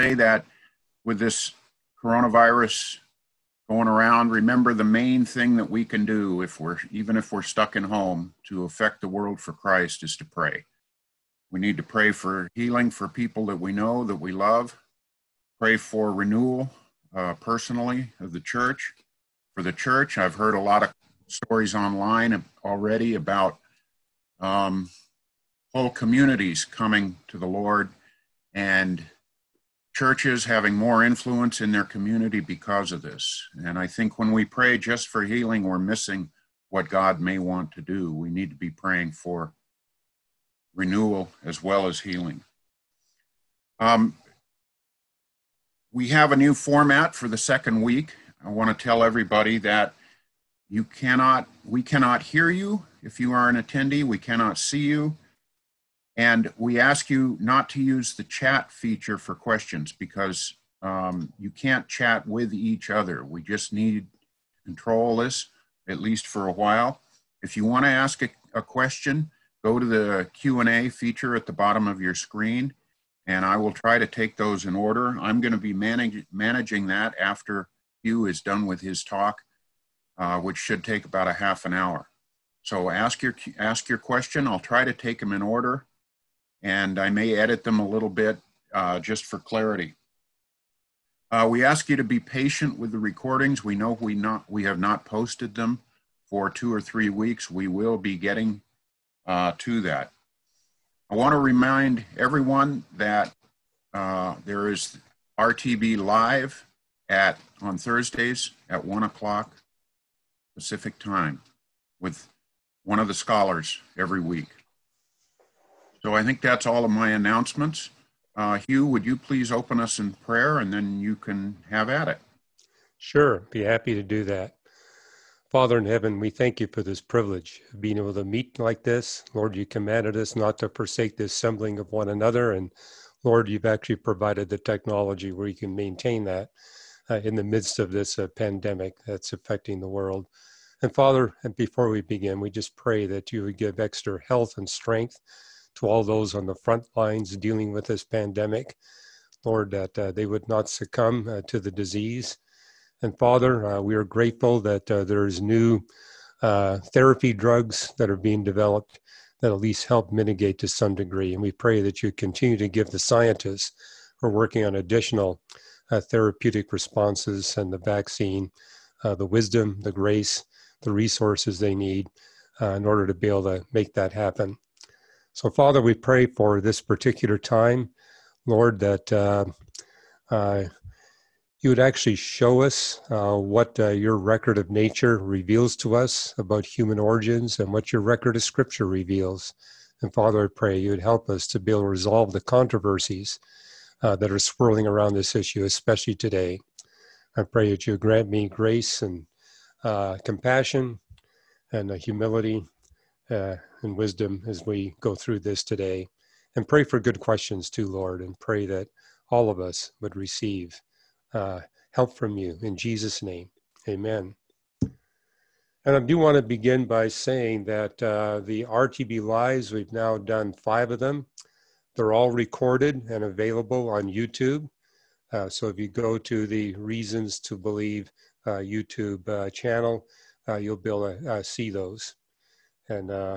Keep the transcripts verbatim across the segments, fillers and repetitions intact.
say that with this coronavirus going around, remember the main thing that we can do, if we're even if we're stuck in home, to affect the world for Christ is to pray. We need to pray for healing for people that we know, that we love. Pray for renewal uh, personally of the church. For the church, I've heard a lot of stories online already about um, whole communities coming to the Lord and churches having more influence in their community because of this. And I think when we pray just for healing, we're missing what God may want to do. We need to be praying for renewal as well as healing. Um, we have a new format for the second week. I want to tell everybody that you cannot, we cannot hear you if you are an attendee. We cannot see you. And we ask you not to use the chat feature for questions because um, you can't chat with each other. We just need to control this, at least for a while. If you want to ask a, a question, go to the Q and A feature at the bottom of your screen, and I will try to take those in order. I'm going to be manage, managing that after Hugh is done with his talk, uh, which should take about a half an hour. So ask your, ask your question. I'll try to take them in order, and I may edit them a little bit uh, just for clarity. Uh, we ask you to be patient with the recordings. We know we, not, we have not posted them for two or three weeks. We will be getting uh, to that. I want to remind everyone that uh, there is R T B Live at on Thursdays at one o'clock Pacific time with one of the scholars every week. So I think that's all of my announcements. Uh, Hugh, would you please open us in prayer, and then you can have at it. Sure, be happy to do that. Father in heaven, we thank you for this privilege of being able to meet like this. Lord, you commanded us not to forsake the assembling of one another. And Lord, you've actually provided the technology where you can maintain that uh, in the midst of this uh, pandemic that's affecting the world. And Father, and before we begin, we just pray that you would give extra health and strength to all those on the front lines dealing with this pandemic. Lord, that uh, they would not succumb uh, to the disease. And Father, uh, we are grateful that uh, there's new uh, therapy drugs that are being developed that at least help mitigate to some degree. And we pray that you continue to give the scientists who are working on additional uh, therapeutic responses and the vaccine, uh, the wisdom, the grace, the resources they need uh, in order to be able to make that happen. So Father, we pray for this particular time, Lord, that uh, uh, you would actually show us uh, what uh, your record of nature reveals to us about human origins and what your record of Scripture reveals. And Father, I pray you would help us to be able to resolve the controversies uh, that are swirling around this issue, especially today. I pray that you grant me grace and uh, compassion and uh, humility uh, and wisdom as we go through this today. And pray for good questions too, Lord, and pray that all of us would receive Uh, help from you in Jesus' name. Amen. And I do want to begin by saying that uh, the R T B Lives, we've now done five of them. They're all recorded and available on YouTube. Uh, so if you go to the Reasons to Believe uh, YouTube uh, channel, uh, you'll be able to uh, see those. And uh,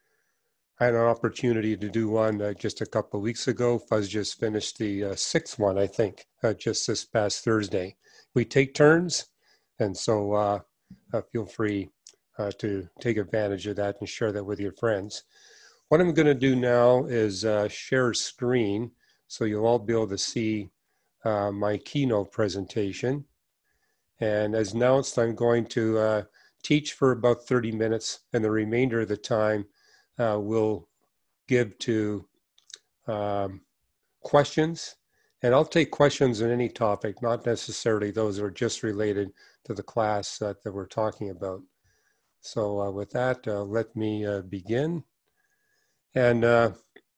I had an opportunity to do one uh, just a couple of weeks ago. Fuzz just finished the uh, sixth one, I think, uh, just this past Thursday. We take turns, and so uh, uh, feel free uh, to take advantage of that and share that with your friends. What I'm going to do now is uh, share a screen, so you'll all be able to see uh, my keynote presentation. And as announced, I'm going to uh, teach for about thirty minutes, and the remainder of the time Uh, we'll give to um, questions, and I'll take questions on any topic, not necessarily those that are just related to the class uh, that we're talking about. So uh, with that, uh, let me uh, begin. And uh,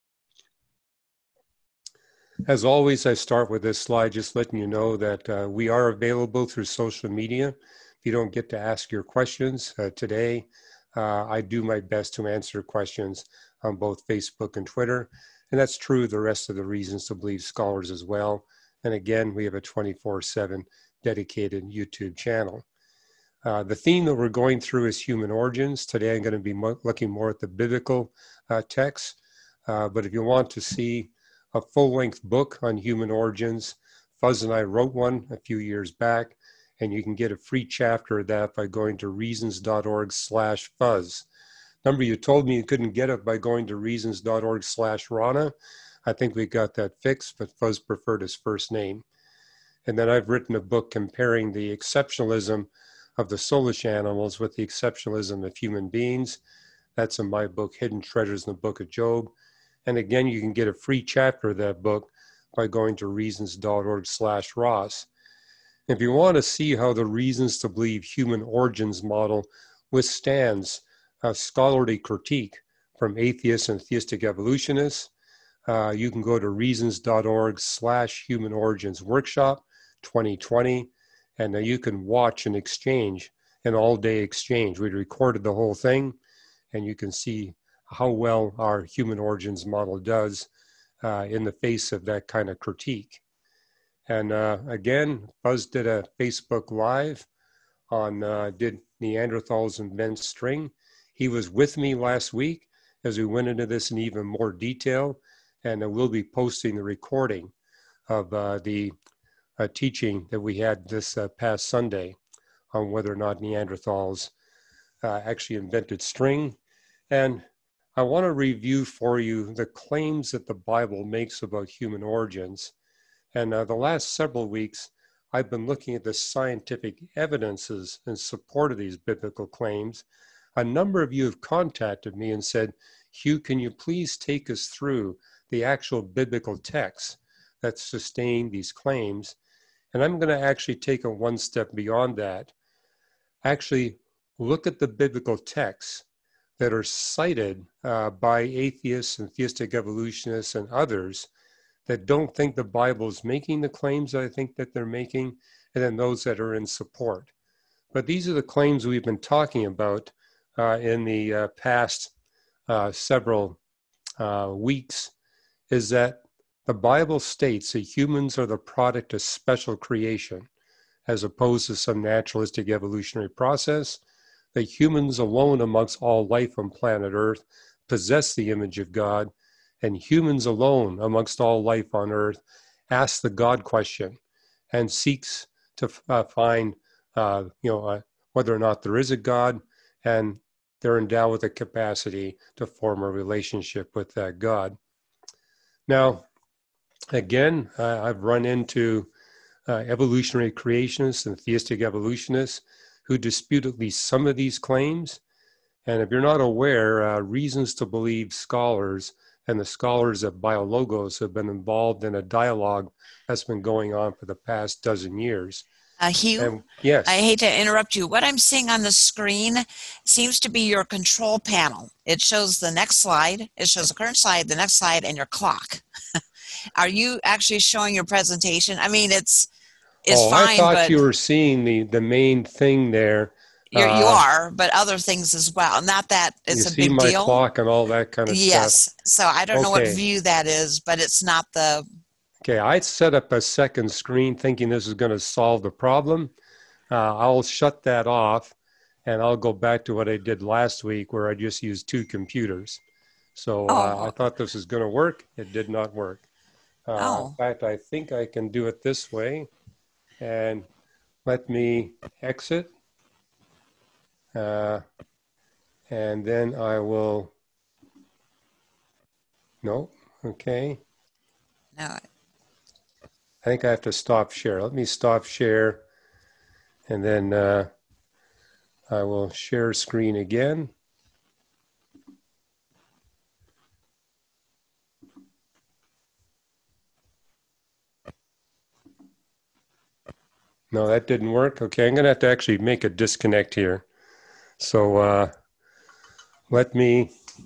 as always, I start with this slide, just letting you know that uh, we are available through social media. If you don't get to ask your questions uh, today, Uh, I do my best to answer questions on both Facebook and Twitter. And that's true of the rest of the Reasons to Believe scholars as well. And again, we have a twenty-four seven dedicated YouTube channel. Uh, the theme that we're going through is human origins. Today, I'm going to be mo- looking more at the biblical uh, texts. Uh, but if you want to see a full-length book on human origins, Fuzz and I wrote one a few years back, and you can get a free chapter of that by going to reasons.org slash fuzz. Remember, you told me you couldn't get it by going to reasons.org slash Rana. I think we got that fixed, but Fuzz preferred his first name. And then I've written a book comparing the exceptionalism of the soulish animals with the exceptionalism of human beings. That's in my book, Hidden Treasures in the Book of Job. And again, you can get a free chapter of that book by going to reasons.org slash Ross. If you want to see how the reasons to believe human origins model withstands a scholarly critique from atheists and theistic evolutionists, uh, you can go to reasons.org slash human origins workshop twenty twenty, and uh, you can watch an exchange, an all-day exchange. We recorded the whole thing, and you can see how well our human origins model does uh, in the face of that kind of critique. And uh, again, Buzz did a Facebook Live on uh, Did Neanderthals Invent String? He was with me last week as we went into this in even more detail, and uh, we'll be posting the recording of uh, the uh, teaching that we had this uh, past Sunday on whether or not Neanderthals uh, actually invented string. And I want to review for you the claims that the Bible makes about human origins. And uh, the last several weeks, I've been looking at the scientific evidences in support of these biblical claims. A number of you have contacted me and said, Hugh, can you please take us through the actual biblical texts that sustain these claims? And I'm going to actually take it one step beyond that. Actually, look at the biblical texts that are cited uh, by atheists and theistic evolutionists and others that don't think the Bible is making the claims that I think that they're making, and then those that are in support. But these are the claims we've been talking about uh, in the uh, past uh, several uh, weeks, is that the Bible states that humans are the product of special creation, as opposed to some naturalistic evolutionary process, that humans alone amongst all life on planet Earth possess the image of God, and humans alone amongst all life on Earth asks the God question and seeks to uh, find, uh, you know, uh, whether or not there is a God, and they're endowed with the capacity to form a relationship with that God. Now, again, uh, I've run into uh, evolutionary creationists and theistic evolutionists who dispute at least some of these claims. And if you're not aware, uh, Reasons to Believe scholars and the scholars at BioLogos have been involved in a dialogue that's been going on for the past dozen years. Uh, Hugh, and, yes. I hate to interrupt you. What I'm seeing on the screen seems to be your control panel. It shows the next slide, it shows the current slide, the next slide, and your clock. Are you actually showing your presentation? I mean, it's it's oh, fine, I thought but you were seeing the, the main thing there. You're, uh, you are, but other things as well. Not that it's you a see big my deal. clock and all that kind of Yes. stuff. So I don't know what Okay. view that is, but it's not the. Okay, I set up a second screen thinking this is going to solve the problem. Uh, I'll shut that off, and I'll go back to what I did last week where I just used two computers. So uh, Oh. I thought this was going to work. It did not work. Uh, Oh. In fact, I think I can do it this way. And let me exit. Uh, and then I will, no, okay. No. I think I have to stop share. Let me stop share, and then uh, I will share screen again. No, that didn't work. Okay, I'm going to have to actually make a disconnect here. So uh, let me...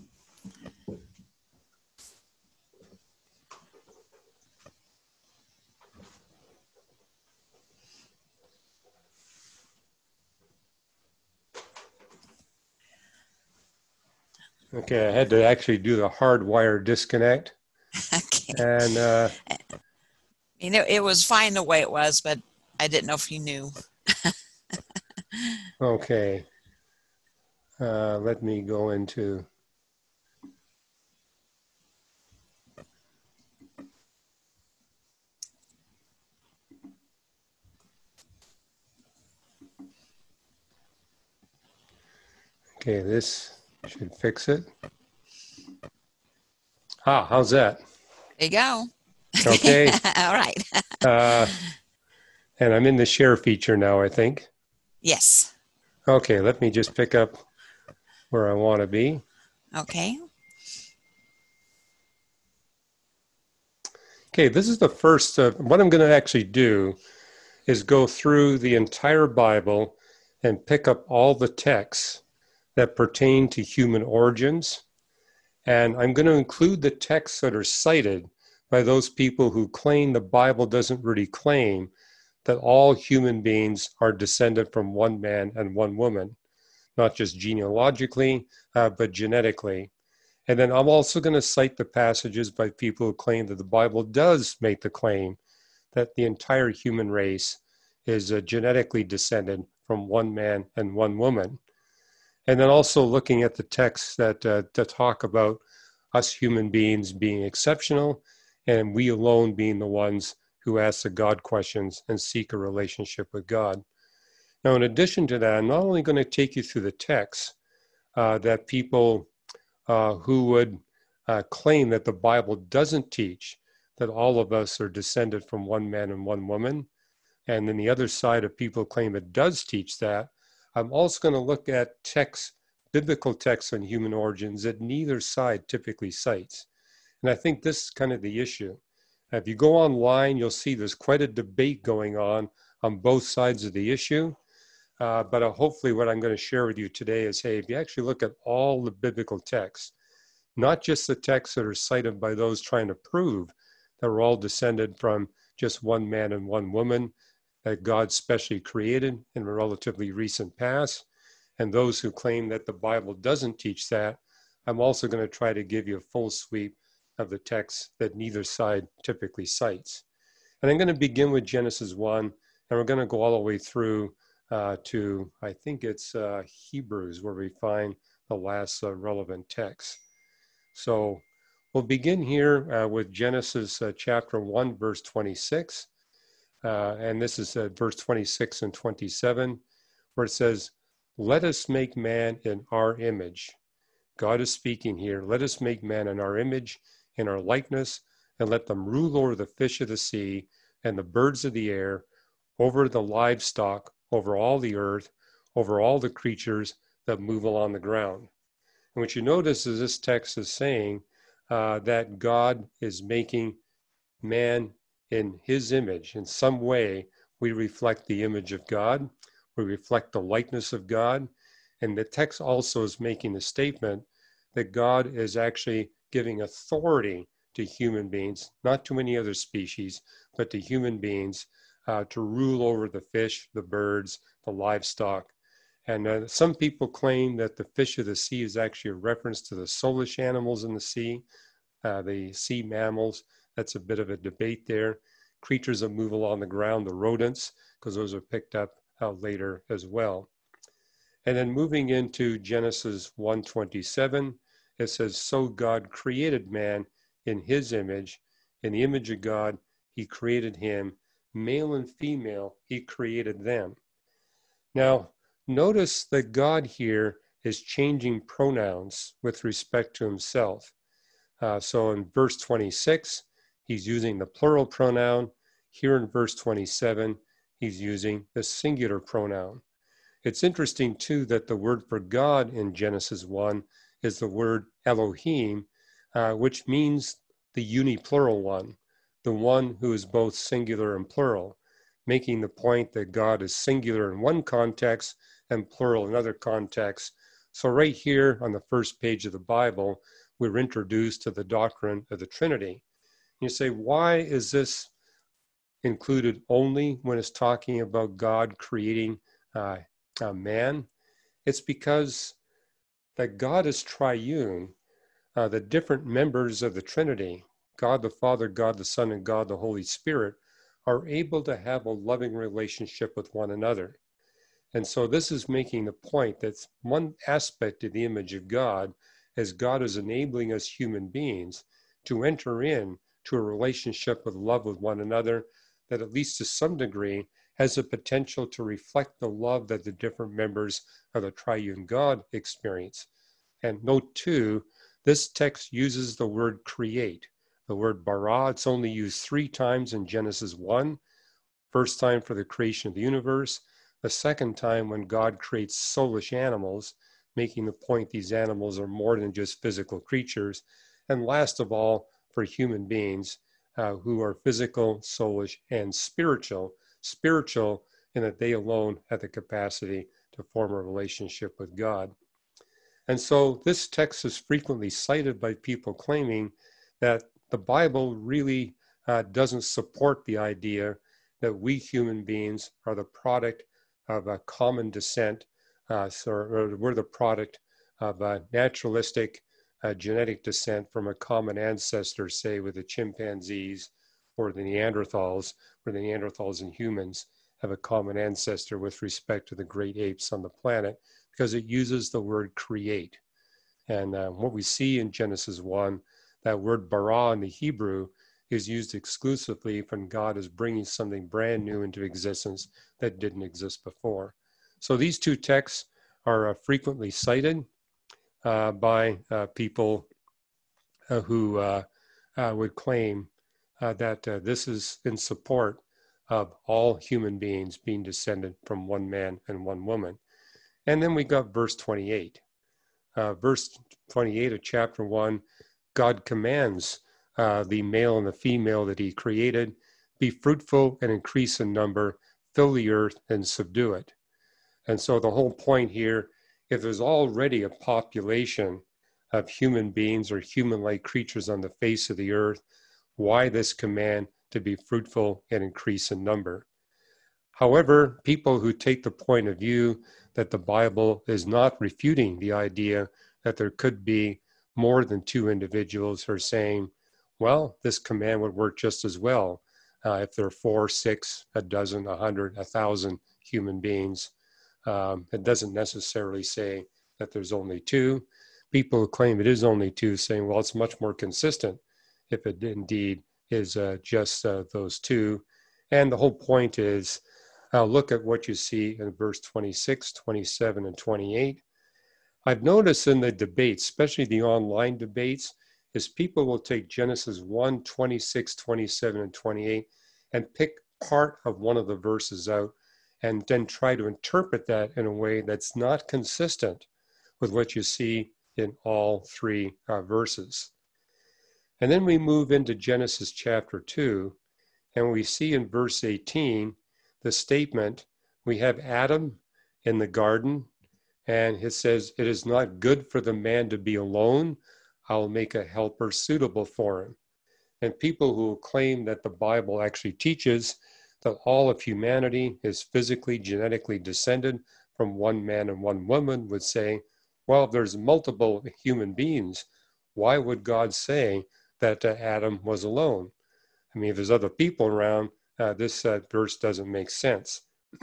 Okay, I had to actually do the hardwire disconnect. Okay. And uh, You know, it was fine the way it was, but I didn't know if you knew. Okay. Uh, let me go into... Okay, this should fix it. Ah, how's that? There you go. Okay. All right. uh, and I'm in the share feature now, I think. Yes. Okay, let me just pick up where I want to be. Okay. Okay, this is the first. Uh, what I'm going to actually do is go through the entire Bible and pick up all the texts that pertain to human origins. And I'm going to include the texts that are cited by those people who claim the Bible doesn't really claim that all human beings are descended from one man and one woman, not just genealogically, uh, but genetically. And then I'm also going to cite the passages by people who claim that the Bible does make the claim that the entire human race is uh, genetically descended from one man and one woman. And then also looking at the texts that, uh, that talk about us human beings being exceptional and we alone being the ones who ask the God questions and seek a relationship with God. Now, in addition to that, I'm not only going to take you through the texts uh, that people uh, who would uh, claim that the Bible doesn't teach that all of us are descended from one man and one woman, and then the other side of people claim it does teach that, I'm also going to look at texts, biblical texts on human origins that neither side typically cites. And I think this is kind of the issue. If you go online, you'll see there's quite a debate going on on both sides of the issue. Uh, but uh, hopefully what I'm going to share with you today is, hey, if you actually look at all the biblical texts, not just the texts that are cited by those trying to prove that we're all descended from just one man and one woman that God specially created in a relatively recent past, and those who claim that the Bible doesn't teach that, I'm also going to try to give you a full sweep of the texts that neither side typically cites. And I'm going to begin with Genesis one, and we're going to go all the way through uh, to, I think it's uh, Hebrews, where we find the last uh, relevant text. So we'll begin here uh, with Genesis uh, chapter one, verse twenty-six. Uh, and this is uh, verse twenty-six and twenty-seven, where it says, "Let us make man in our image." God is speaking here. "Let us make man in our image, in our likeness, and let them rule over the fish of the sea and the birds of the air, over the livestock, over all the earth, over all the creatures that move along the ground." And what you notice is this text is saying uh, that God is making man in his image. In some way, we reflect the image of God. We reflect the likeness of God. And the text also is making a statement that God is actually giving authority to human beings, not to any other species, but to human beings uh, to rule over the fish, the birds, the livestock. And uh, some people claim that the fish of the sea is actually a reference to the soulish animals in the sea, uh, the sea mammals. That's a bit of a debate there. Creatures that move along the ground, the rodents, because those are picked up out later as well. And then moving into Genesis one twenty-seven, it says, "So God created man in his image. In the image of God, he created him. Male and female, he created them." Now, notice that God here is changing pronouns with respect to himself. Uh, so in verse twenty-six, he's using the plural pronoun. Here in verse twenty-seven, he's using the singular pronoun. It's interesting, too, that the word for God in Genesis one is the word Elohim, uh, which means the uniplural one, the one who is both singular and plural, making the point that God is singular in one context and plural in other contexts. So right here on the first page of the Bible, we're introduced to the doctrine of the Trinity. You say, why is this included only when it's talking about God creating uh, a man? It's because that God is triune. Uh, the different members of the Trinity, God the Father, God the Son, and God the Holy Spirit, are able to have a loving relationship with one another. And so this is making the point that one aspect of the image of God, as God is enabling us human beings to enter in to a relationship with love with one another, that at least to some degree has the potential to reflect the love that the different members of the triune God experience. And note too, this text uses the word create. The word bara, it's only used three times in Genesis one. First time for the creation of the universe. The second time when God creates soulish animals, making the point these animals are more than just physical creatures. And last of all, for human beings uh, who are physical, soulish, and spiritual. Spiritual in that they alone have the capacity to form a relationship with God. And so this text is frequently cited by people claiming that the Bible really uh, doesn't support the idea that we human beings are the product of a common descent, uh, so, or we're the product of a naturalistic uh, genetic descent from a common ancestor, say with the chimpanzees or the Neanderthals, where the Neanderthals and humans have a common ancestor with respect to the great apes on the planet, because it uses the word create. And uh, what we see in Genesis one, that word bara in the Hebrew is used exclusively when God is bringing something brand new into existence that didn't exist before. So these two texts are uh, frequently cited uh, by uh, people uh, who uh, uh, would claim uh, that uh, this is in support of all human beings being descended from one man and one woman. And then we got verse twenty-eight. Uh, verse twenty-eight of chapter one, God commands uh, the male and the female that he created, be fruitful and increase in number, fill the earth and subdue it. And so the whole point here, if there's already a population of human beings or human-like creatures on the face of the earth, why this command to be fruitful and increase in number? However, people who take the point of view that the Bible is not refuting the idea that there could be more than two individuals are saying, well, this command would work just as well uh, if there are four, six, a dozen, a hundred, a thousand human beings. Um, it doesn't necessarily say that there's only two. People who claim it is only two saying, well, it's much more consistent if it indeed is uh, just uh, those two. And the whole point is, uh, look at what you see in verse twenty-six, twenty-seven, and twenty-eight. I've noticed in the debates, especially the online debates, is people will take Genesis one, twenty-six, twenty-seven, and twenty-eight and pick part of one of the verses out and then try to interpret that in a way that's not consistent with what you see in all three uh, verses. And then we move into Genesis chapter two, and we see in verse eighteen the statement, we have Adam in the garden, and it says, it is not good for the man to be alone. I'll make a helper suitable for him. And people who claim that the Bible actually teaches that all of humanity is physically, genetically descended from one man and one woman would say, well, if there's multiple human beings, why would God say that uh, Adam was alone? I mean, if there's other people around, uh, this uh, verse doesn't make sense.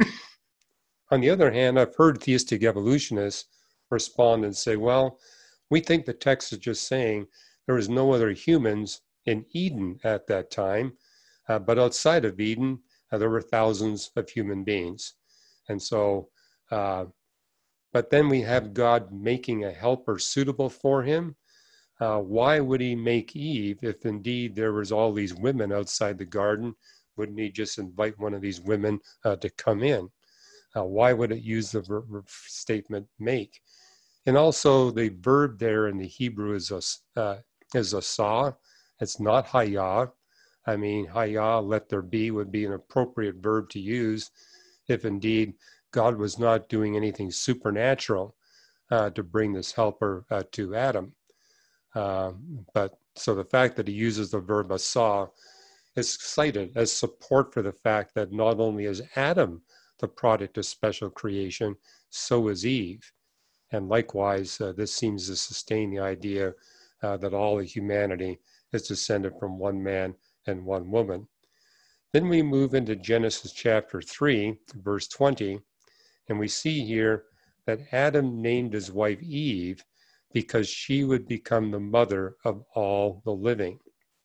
On the other hand, I've heard theistic evolutionists respond and say, well, we think the text is just saying there was no other humans in Eden at that time, uh, but outside of Eden, uh, there were thousands of human beings. And so, uh, but then we have God making a helper suitable for him. Uh, why would he make Eve if indeed there was all these women outside the garden? Wouldn't he just invite one of these women uh, to come in? Uh, why would it use the ver- ver- statement make? And also the verb there in the Hebrew is a, uh, is a saw. It's not hayah. I mean, hayah, let there be, would be an appropriate verb to use if indeed God was not doing anything supernatural uh, to bring this helper uh, to Adam. Uh, but so the fact that he uses the verb asah is cited as support for the fact that not only is Adam the product of special creation, so is Eve. And likewise, uh, this seems to sustain the idea uh, that all of humanity is descended from one man and one woman. Then we move into Genesis chapter three, verse twenty, and we see here that Adam named his wife Eve because she would become the mother of all the living.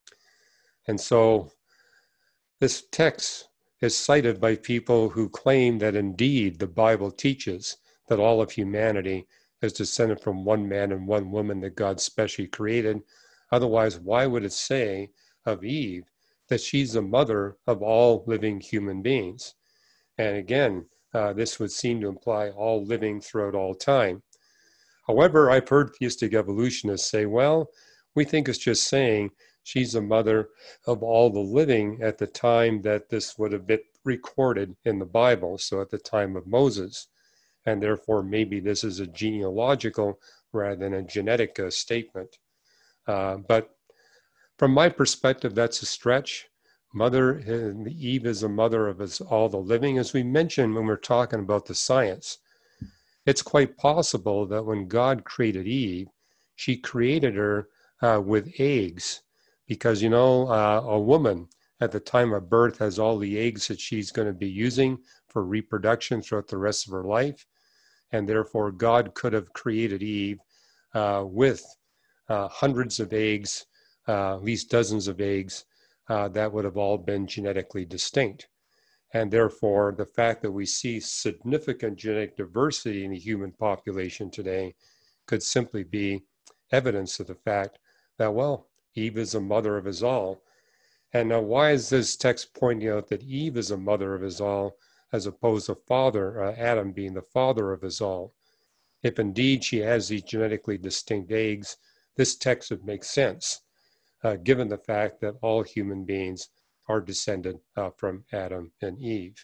And so this text is cited by people who claim that indeed the Bible teaches that all of humanity is descended from one man and one woman that God specially created. Otherwise, why would it say of Eve that she's the mother of all living human beings? And again, uh, this would seem to imply all living throughout all time. However, I've heard theistic evolutionists say, well, we think it's just saying she's the mother of all the living at the time that this would have been recorded in the Bible, so at the time of Moses. And therefore, maybe this is a genealogical rather than a genetic uh, statement. Uh, but from my perspective, that's a stretch. Mother, uh, Eve is the mother of us, all the living. As we mentioned when we're talking about the science, it's quite possible that when God created Eve, she created her uh, with eggs. Because, you know, uh, a woman at the time of birth has all the eggs that she's going to be using for reproduction throughout the rest of her life. And therefore, God could have created Eve uh, with uh, hundreds of eggs, uh, at least dozens of eggs, uh, that would have all been genetically distinct. And therefore, the fact that we see significant genetic diversity in the human population today could simply be evidence of the fact that, well, Eve is the mother of us all. And now, why is this text pointing out that Eve is a mother of us all, as opposed to father, uh, Adam being the father of us all? If indeed she has these genetically distinct eggs, this text would make sense, uh, given the fact that all human beings are descended uh, from Adam and Eve.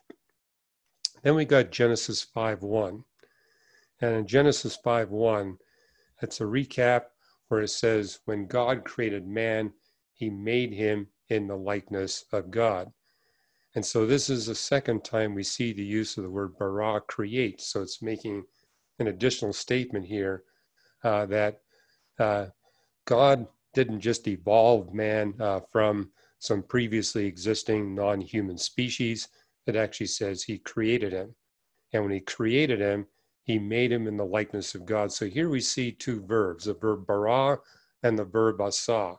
Then we got Genesis five one. And in Genesis five one, it's a recap where it says, when God created man, he made him in the likeness of God. And so this is the second time we see the use of the word bara, create. So it's making an additional statement here uh, that uh, God didn't just evolve man uh, from some previously existing non-human species. It actually says he created him. And when he created him, he made him in the likeness of God. So here we see two verbs, the verb bara and the verb asa.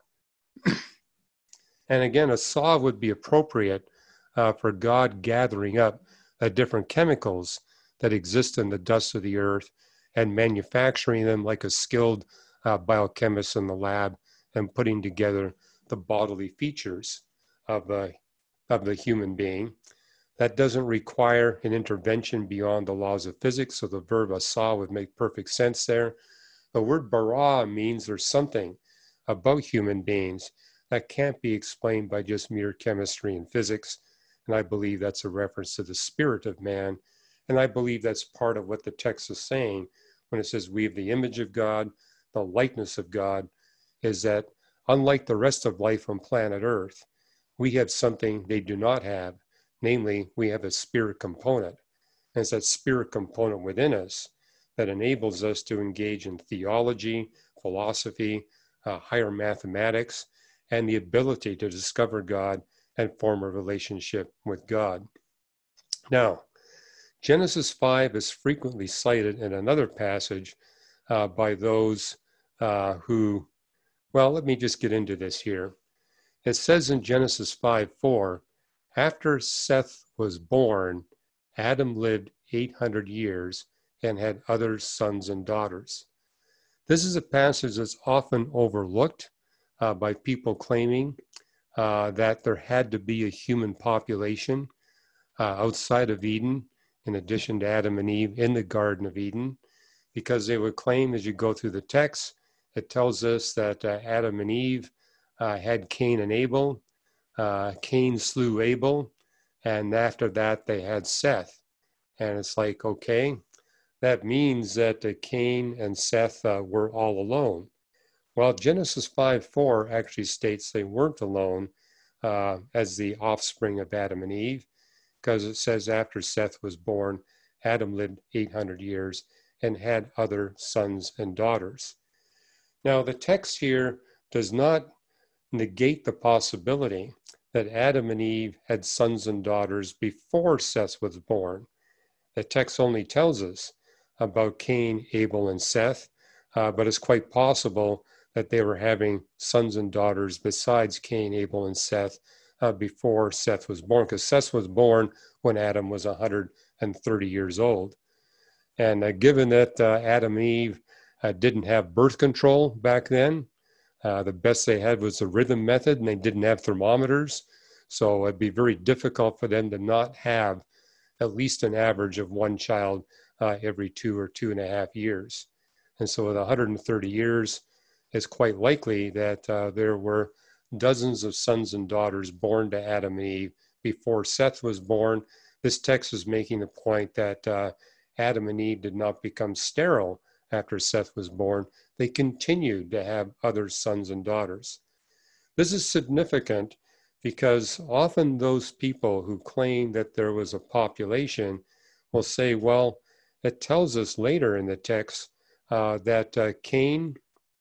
And again, asa would be appropriate uh, for God gathering up uh, different chemicals that exist in the dust of the earth and manufacturing them like a skilled uh, biochemist in the lab and putting together the bodily features of, uh, of the human being. That doesn't require an intervention beyond the laws of physics, so the verb asa would make perfect sense there. The word bara means there's something about human beings that can't be explained by just mere chemistry and physics, and I believe that's a reference to the spirit of man, and I believe that's part of what the text is saying when it says we have the image of God, the likeness of God, is that unlike the rest of life on planet Earth, we have something they do not have. Namely, we have a spirit component. And it's that spirit component within us that enables us to engage in theology, philosophy, uh, higher mathematics, and the ability to discover God and form a relationship with God. Now, Genesis five is frequently cited in another passage uh, by those uh, who, well, let me just get into this here. It says in Genesis five four, after Seth was born, Adam lived eight hundred years and had other sons and daughters. This is a passage that's often overlooked uh, by people claiming uh, that there had to be a human population uh, outside of Eden, in addition to Adam and Eve in the Garden of Eden, because they would claim, as you go through the text, it tells us that uh, Adam and Eve uh, had Cain and Abel. Uh, Cain slew Abel, and after that they had Seth. And it's like, okay, that means that uh, Cain and Seth uh, were all alone. Well, Genesis five four actually states they weren't alone uh, as the offspring of Adam and Eve, because it says after Seth was born, Adam lived eight hundred years and had other sons and daughters. Now, the text here does not negate the possibility that Adam and Eve had sons and daughters before Seth was born. The text only tells us about Cain, Abel, and Seth, uh, but it's quite possible that they were having sons and daughters besides Cain, Abel, and Seth uh, before Seth was born, because Seth was born when Adam was one hundred thirty years old. And uh, given that uh, Adam and Eve uh, didn't have birth control back then, uh, the best they had was the rhythm method, and they didn't have thermometers. So it'd be very difficult for them to not have at least an average of one child uh, every two or two and a half years. And so with one hundred thirty years, it's quite likely that uh, there were dozens of sons and daughters born to Adam and Eve before Seth was born. This text is making the point that uh, Adam and Eve did not become sterile after Seth was born. They continued to have other sons and daughters. This is significant because often those people who claim that there was a population will say, well, it tells us later in the text uh, that uh, Cain,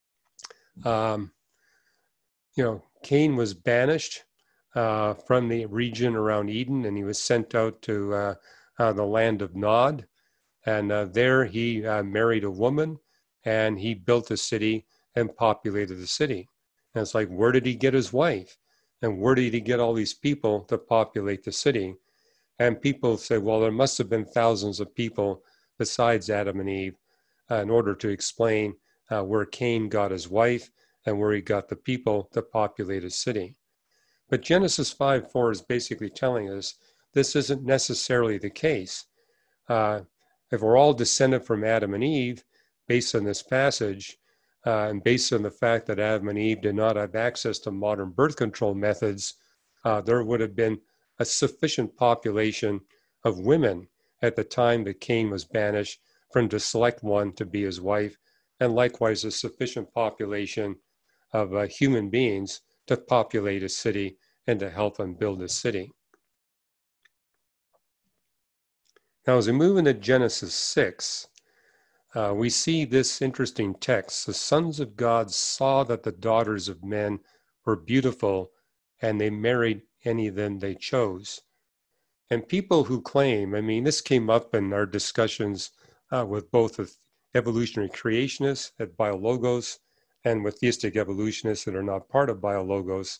um, you know, Cain was banished uh, from the region around Eden, and he was sent out to uh, uh, the land of Nod. And uh, there he uh, married a woman, and he built a city and populated the city. And it's like, where did he get his wife? And where did he get all these people to populate the city? And people say, well, there must have been thousands of people besides Adam and Eve uh, in order to explain uh, where Cain got his wife and where he got the people to populate his city. But Genesis five four is basically telling us this isn't necessarily the case. Uh, if we're all descended from Adam and Eve, based on this passage, uh, and based on the fact that Adam and Eve did not have access to modern birth control methods, uh, there would have been a sufficient population of women at the time that Cain was banished for him to select one to be his wife, and likewise a sufficient population of uh, human beings to populate a city and to help him build a city. Now, as we move into Genesis six, uh, we see this interesting text. The sons of God saw that the daughters of men were beautiful, and they married any of them they chose. And people who claim, I mean, this came up in our discussions uh, with both with evolutionary creationists at BioLogos and with theistic evolutionists that are not part of BioLogos.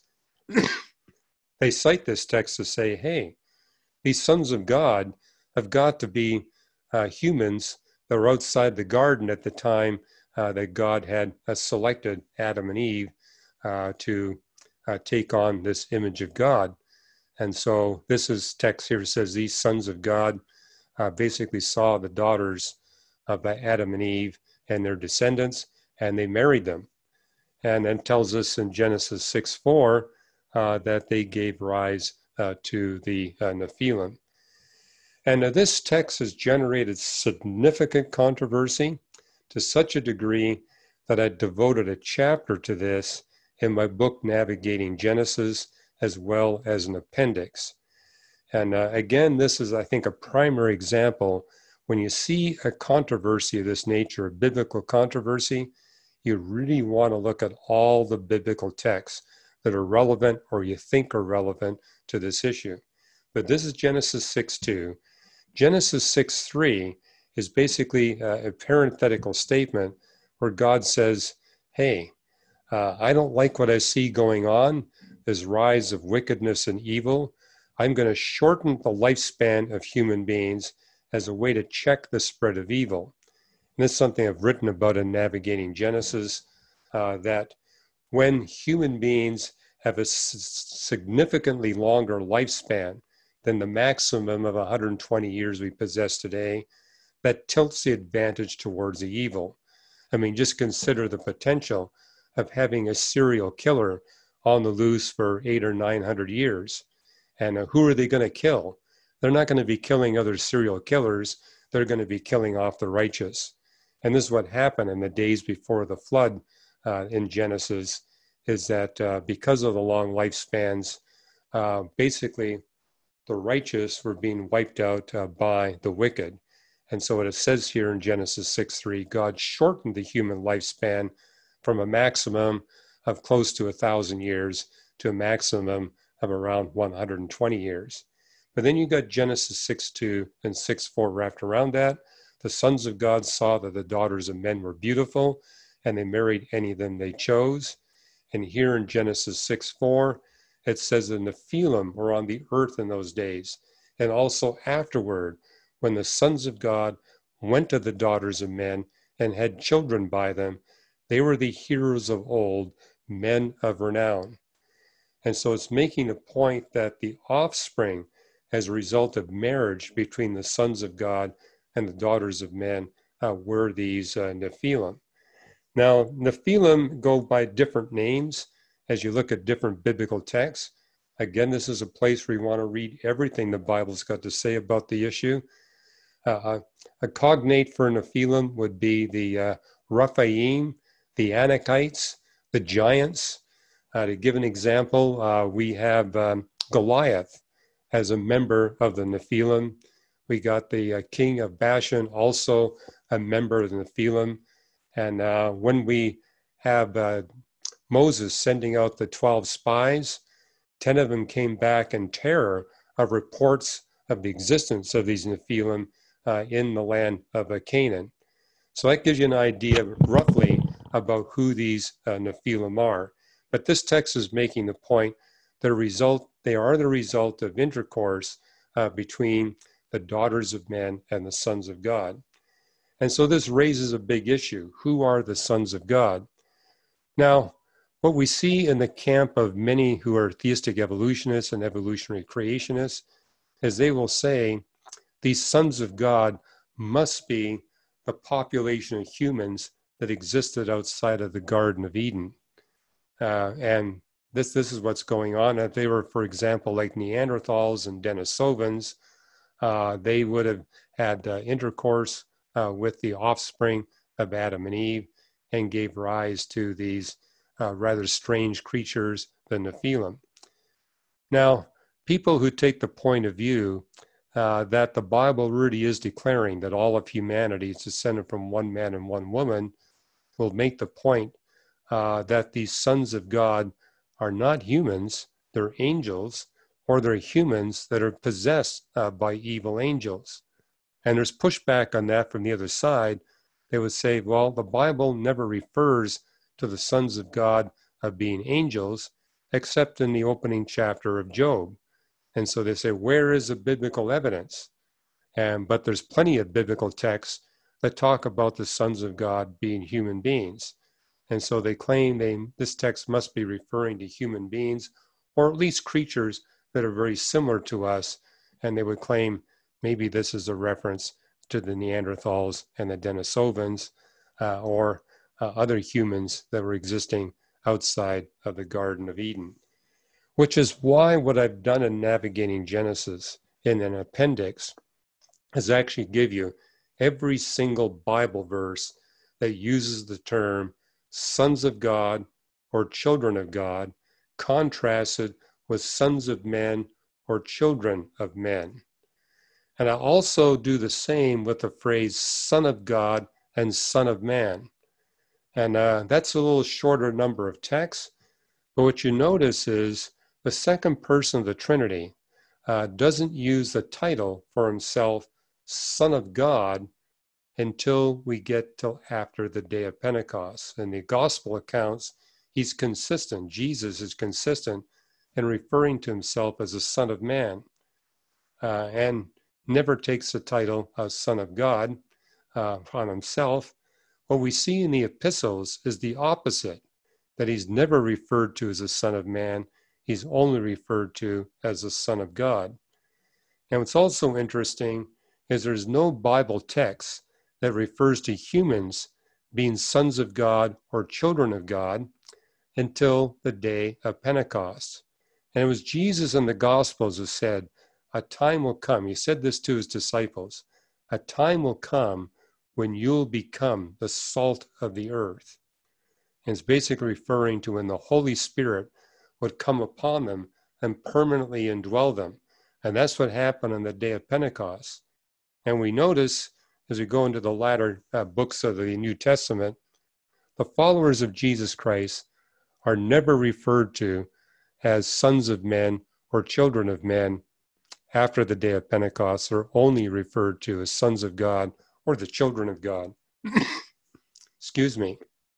They cite this text to say, hey, these sons of God have got to be uh, humans that were outside the garden at the time uh, that God had uh, selected Adam and Eve uh, to uh, take on this image of God. And so this is text here says these sons of God uh, basically saw the daughters of Adam and Eve and their descendants, and they married them. And then tells us in Genesis six four uh, that they gave rise uh, to the uh, Nephilim. And uh, this text has generated significant controversy to such a degree that I devoted a chapter to this in my book, Navigating Genesis, as well as an appendix. And uh, again, this is, I think, a primary example. When you see a controversy of this nature, a biblical controversy, you really want to look at all the biblical texts that are relevant or you think are relevant to this issue. But this is Genesis six two. Genesis six three is basically a parenthetical statement where God says, hey, uh, I don't like what I see going on, this rise of wickedness and evil. I'm going to shorten the lifespan of human beings as a way to check the spread of evil. And this is something I've written about in Navigating Genesis, uh, that when human beings have a s- significantly longer lifespan than the maximum of one hundred twenty years we possess today, that tilts the advantage towards the evil. I mean, just consider the potential of having a serial killer on the loose for eight or nine hundred years. And uh, who are they going to kill? They're not going to be killing other serial killers. They're going to be killing off the righteous. And this is what happened in the days before the flood uh, in Genesis, is that uh, because of the long lifespans, uh, basically the righteous were being wiped out uh, by the wicked. And so what it says here in Genesis six three, God shortened the human lifespan from a maximum of close to a thousand years to a maximum of around one hundred twenty years. But then you got Genesis six two and six four wrapped around that. The sons of God saw that the daughters of men were beautiful, and they married any of them they chose. And here in Genesis six four, it says the Nephilim were on the earth in those days, and also afterward, when the sons of God went to the daughters of men and had children by them, they were the heroes of old, men of renown. And so it's making a point that the offspring, as a result of marriage between the sons of God and the daughters of men, uh, were these uh, Nephilim. Now, Nephilim go by different names as you look at different biblical texts. Again, this is a place where you want to read everything the Bible's got to say about the issue. Uh, a cognate for Nephilim would be the uh, Rephaim, the Anakites, the giants. Uh, to give an example, uh, we have um, Goliath as a member of the Nephilim. We got the uh, king of Bashan, also a member of the Nephilim. And uh, when we have uh, Moses sending out the twelve spies, ten of them came back in terror of reports of the existence of these Nephilim uh, in the land of uh, Canaan. So that gives you an idea roughly about who these uh, Nephilim are. But this text is making the point that a result, they are the result of intercourse uh, between the daughters of men and the sons of God. And so this raises a big issue. Who are the sons of God? Now, what we see in the camp of many who are theistic evolutionists and evolutionary creationists is they will say these sons of God must be the population of humans that existed outside of the Garden of Eden. Uh, and this, this is what's going on. If they were, for example, like Neanderthals and Denisovans, uh, they would have had uh, intercourse uh, with the offspring of Adam and Eve and gave rise to these uh, rather strange creatures, the Nephilim. Now, people who take the point of view uh, that the Bible really is declaring that all of humanity is descended from one man and one woman will make the point uh, that these sons of God are not humans, they're angels, or they're humans that are possessed uh, by evil angels. And there's pushback on that from the other side. They would say, well, the Bible never refers to the sons of God of being angels, except in the opening chapter of Job. And so they say, where is the biblical evidence? And but there's plenty of biblical texts that talk about the sons of God being human beings. And so they claim they, this text must be referring to human beings, or at least creatures that are very similar to us. And they would claim maybe this is a reference to the Neanderthals and the Denisovans, uh, or uh, other humans that were existing outside of the Garden of Eden. Which is why what I've done in Navigating Genesis in an appendix is actually give you every single Bible verse that uses the term sons of God or children of God, contrasted with sons of men or children of men. And I also do the same with the phrase son of God and son of man. And uh, that's a little shorter number of texts, but what you notice is the second person of the Trinity uh, doesn't use the title for himself, Son of God, until we get till after the day of Pentecost. In the gospel accounts, he's consistent. Jesus is consistent in referring to himself as a Son of Man, uh, and never takes the title of Son of God uh, on himself. What we see in the epistles is the opposite, that he's never referred to as a Son of Man. He's only referred to as the Son of God. And what's also interesting is there's no Bible text that refers to humans being sons of God or children of God until the day of Pentecost. And it was Jesus in the Gospels who said, a time will come, he said this to his disciples, a time will come when you'll become the salt of the earth. And it's basically referring to when the Holy Spirit would come upon them and permanently indwell them. And that's what happened on the day of Pentecost. And we notice, as we go into the latter uh, books of the New Testament, the followers of Jesus Christ are never referred to as sons of men or children of men after the day of Pentecost are only referred to as sons of God or the children of God. Excuse me.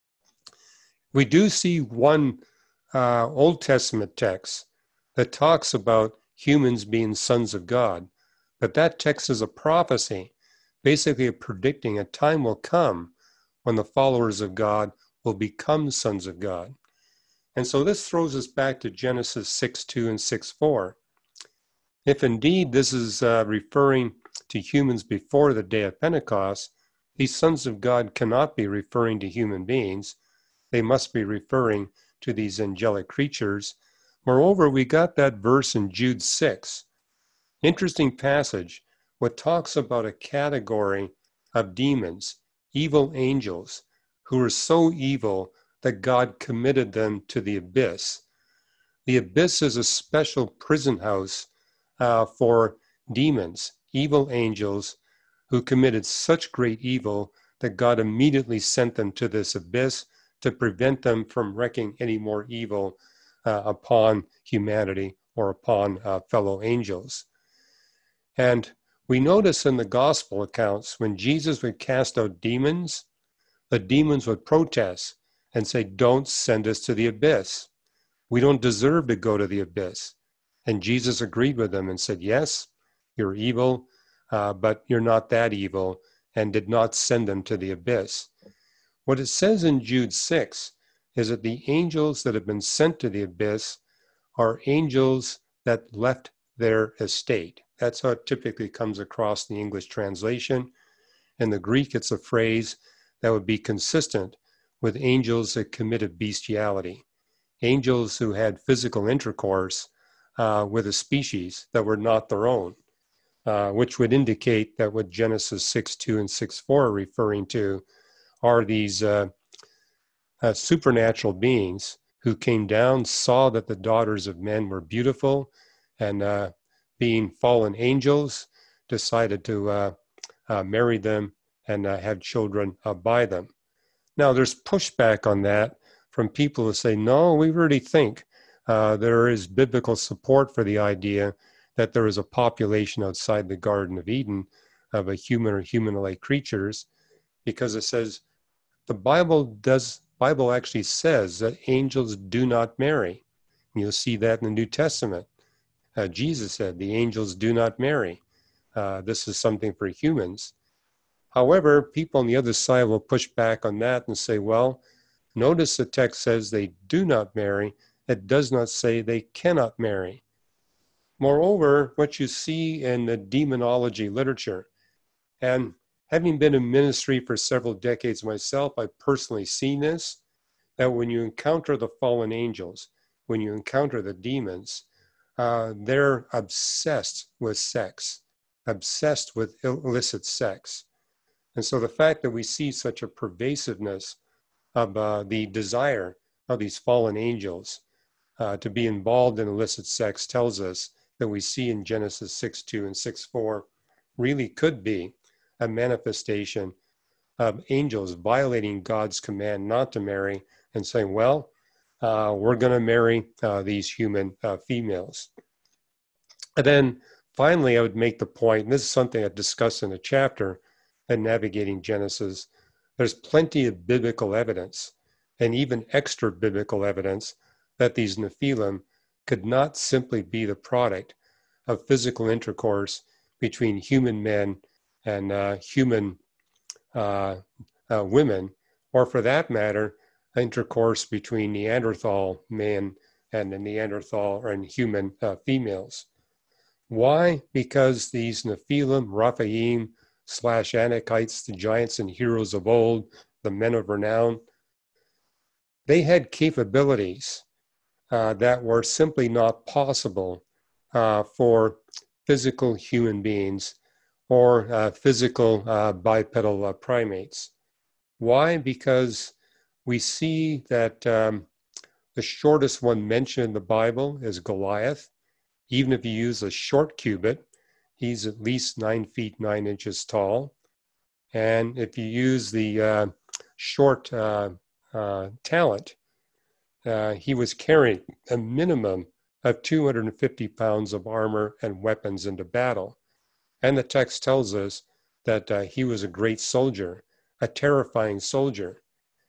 We do see one uh, Old Testament text that talks about humans being sons of God, but that text is a prophecy, basically predicting a time will come when the followers of God will become sons of God. And so this throws us back to Genesis six two and six four. If indeed this is uh, referring to humans before the day of Pentecost, these sons of God cannot be referring to human beings. They must be referring to these angelic creatures. Moreover, we got that verse in Jude six. Interesting passage, what talks about a category of demons, evil angels, who are so evil that God committed them to the abyss. The abyss is a special prison house uh, for demons, evil angels, who committed such great evil that God immediately sent them to this abyss to prevent them from wreaking any more evil uh, upon humanity or upon uh, fellow angels. And we notice in the gospel accounts, when Jesus would cast out demons, the demons would protest and say, "Don't send us to the abyss. We don't deserve to go to the abyss." And Jesus agreed with them and said, "Yes, you're evil, uh, but you're not that evil," and did not send them to the abyss. What it says in Jude six is that the angels that have been sent to the abyss are angels that left their estate. That's how it typically comes across in the English translation. In the Greek, it's a phrase that would be consistent with angels that committed bestiality, angels who had physical intercourse uh, with a species that were not their own, uh, which would indicate that what Genesis six two and six four are referring to are these uh, uh, supernatural beings who came down, saw that the daughters of men were beautiful, and uh, being fallen angels, decided to uh, uh, marry them and uh, have children uh, by them. Now, there's pushback on that from people who say, no, we really think uh, there is biblical support for the idea that there is a population outside the Garden of Eden of a human or human-like creatures, because it says the Bible does. Bible actually says that angels do not marry. And you'll see that in the New Testament. Uh, Jesus said the angels do not marry. Uh, this is something for humans. However, people on the other side will push back on that and say, well, notice the text says they do not marry. It does not say they cannot marry. Moreover, what you see in the demonology literature, and having been in ministry for several decades myself, I've personally seen this, that when you encounter the fallen angels, when you encounter the demons, uh, they're obsessed with sex, obsessed with illicit sex. And so the fact that we see such a pervasiveness of uh, the desire of these fallen angels uh, to be involved in illicit sex tells us that we see in Genesis six two and six four really could be a manifestation of angels violating God's command not to marry and saying, well, uh, we're going to marry uh, these human uh, females. And then finally, I would make the point, and this is something I discussed in a chapter in Navigating Genesis, there's plenty of biblical evidence and even extra biblical evidence that these Nephilim could not simply be the product of physical intercourse between human men and uh, human uh, uh, women, or for that matter, intercourse between Neanderthal men and the Neanderthal and human uh, females. Why? Because these Nephilim, Raphaim, slash Anakites, the giants and heroes of old, the men of renown, they had capabilities uh, that were simply not possible uh, for physical human beings or uh, physical uh, bipedal uh, primates. Why? Because we see that um, the shortest one mentioned in the Bible is Goliath. Even if you use a short cubit, he's at least nine feet, nine inches tall. And if you use the uh, short uh, uh, talent, uh, he was carrying a minimum of two hundred fifty pounds of armor and weapons into battle. And the text tells us that uh, he was a great soldier, a terrifying soldier.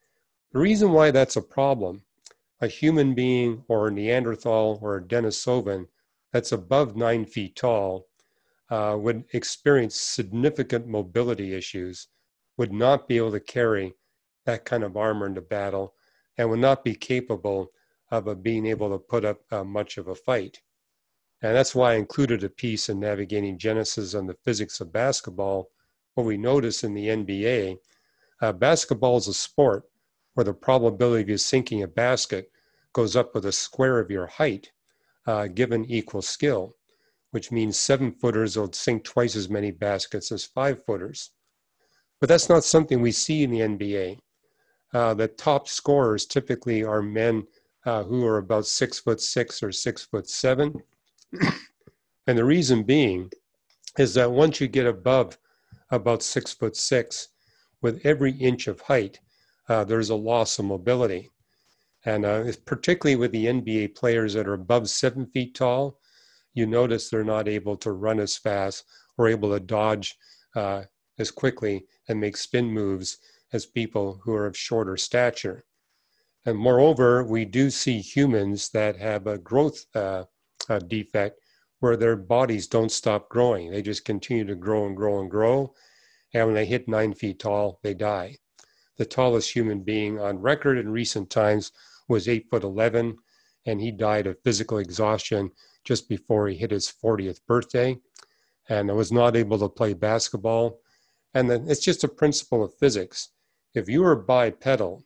The reason why that's a problem, a human being or a Neanderthal or a Denisovan that's above nine feet tall uh, would experience significant mobility issues, would not be able to carry that kind of armor into battle, and would not be capable of uh, being able to put up uh, much of a fight. And that's why I included a piece in Navigating Genesis on the physics of basketball. What we notice in the N B A, uh, basketball is a sport where the probability of you sinking a basket goes up with a square of your height, uh, given equal skill, which means seven footers will sink twice as many baskets as five footers. But that's not something we see in the N B A. Uh, the top scorers typically are men uh, who are about six foot six or six foot seven. And the reason being is that once you get above about six foot six, with every inch of height, uh, there's a loss of mobility. And uh, particularly with the N B A players that are above seven feet tall, you notice they're not able to run as fast or able to dodge uh, as quickly and make spin moves as people who are of shorter stature. And moreover, we do see humans that have a growth uh, uh, defect where their bodies don't stop growing. They just continue to grow and grow and grow. And when they hit nine feet tall, they die. The tallest human being on record in recent times was eight foot eleven, and he died of physical exhaustion just before he hit his fortieth birthday, and was not able to play basketball. And then it's just a principle of physics. If you are bipedal,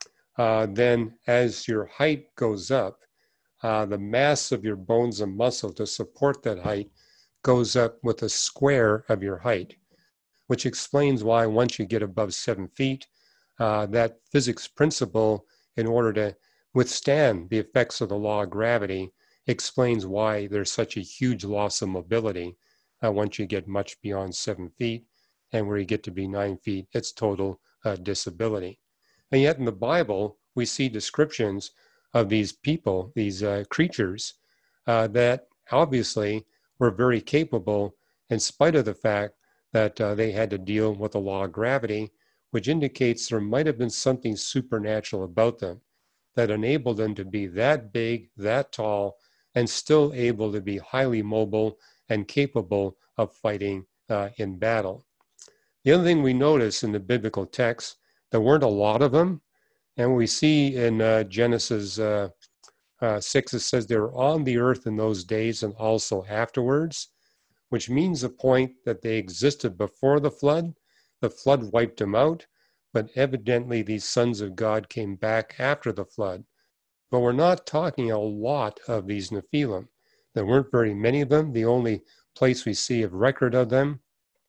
uh, then as your height goes up, uh, the mass of your bones and muscle to support that height goes up with a square of your height, which explains why once you get above seven feet, uh, that physics principle, in order to withstand the effects of the law of gravity, explains why there's such a huge loss of mobility uh, once you get much beyond seven feet, and where you get to be nine feet, it's total uh, disability. And yet in the Bible, we see descriptions of these people, these uh, creatures, uh, that obviously were very capable in spite of the fact that uh, they had to deal with the law of gravity, which indicates there might have been something supernatural about them that enabled them to be that big, that tall, and still able to be highly mobile and capable of fighting uh, in battle. The other thing we notice in the biblical text, there weren't a lot of them. And we see in uh, Genesis uh, uh, six, it says they were on the earth in those days and also afterwards, which means the point that they existed before the flood. The flood wiped them out, but evidently these sons of God came back after the flood. But we're not talking a lot of these Nephilim. There weren't very many of them. The only place we see of record of them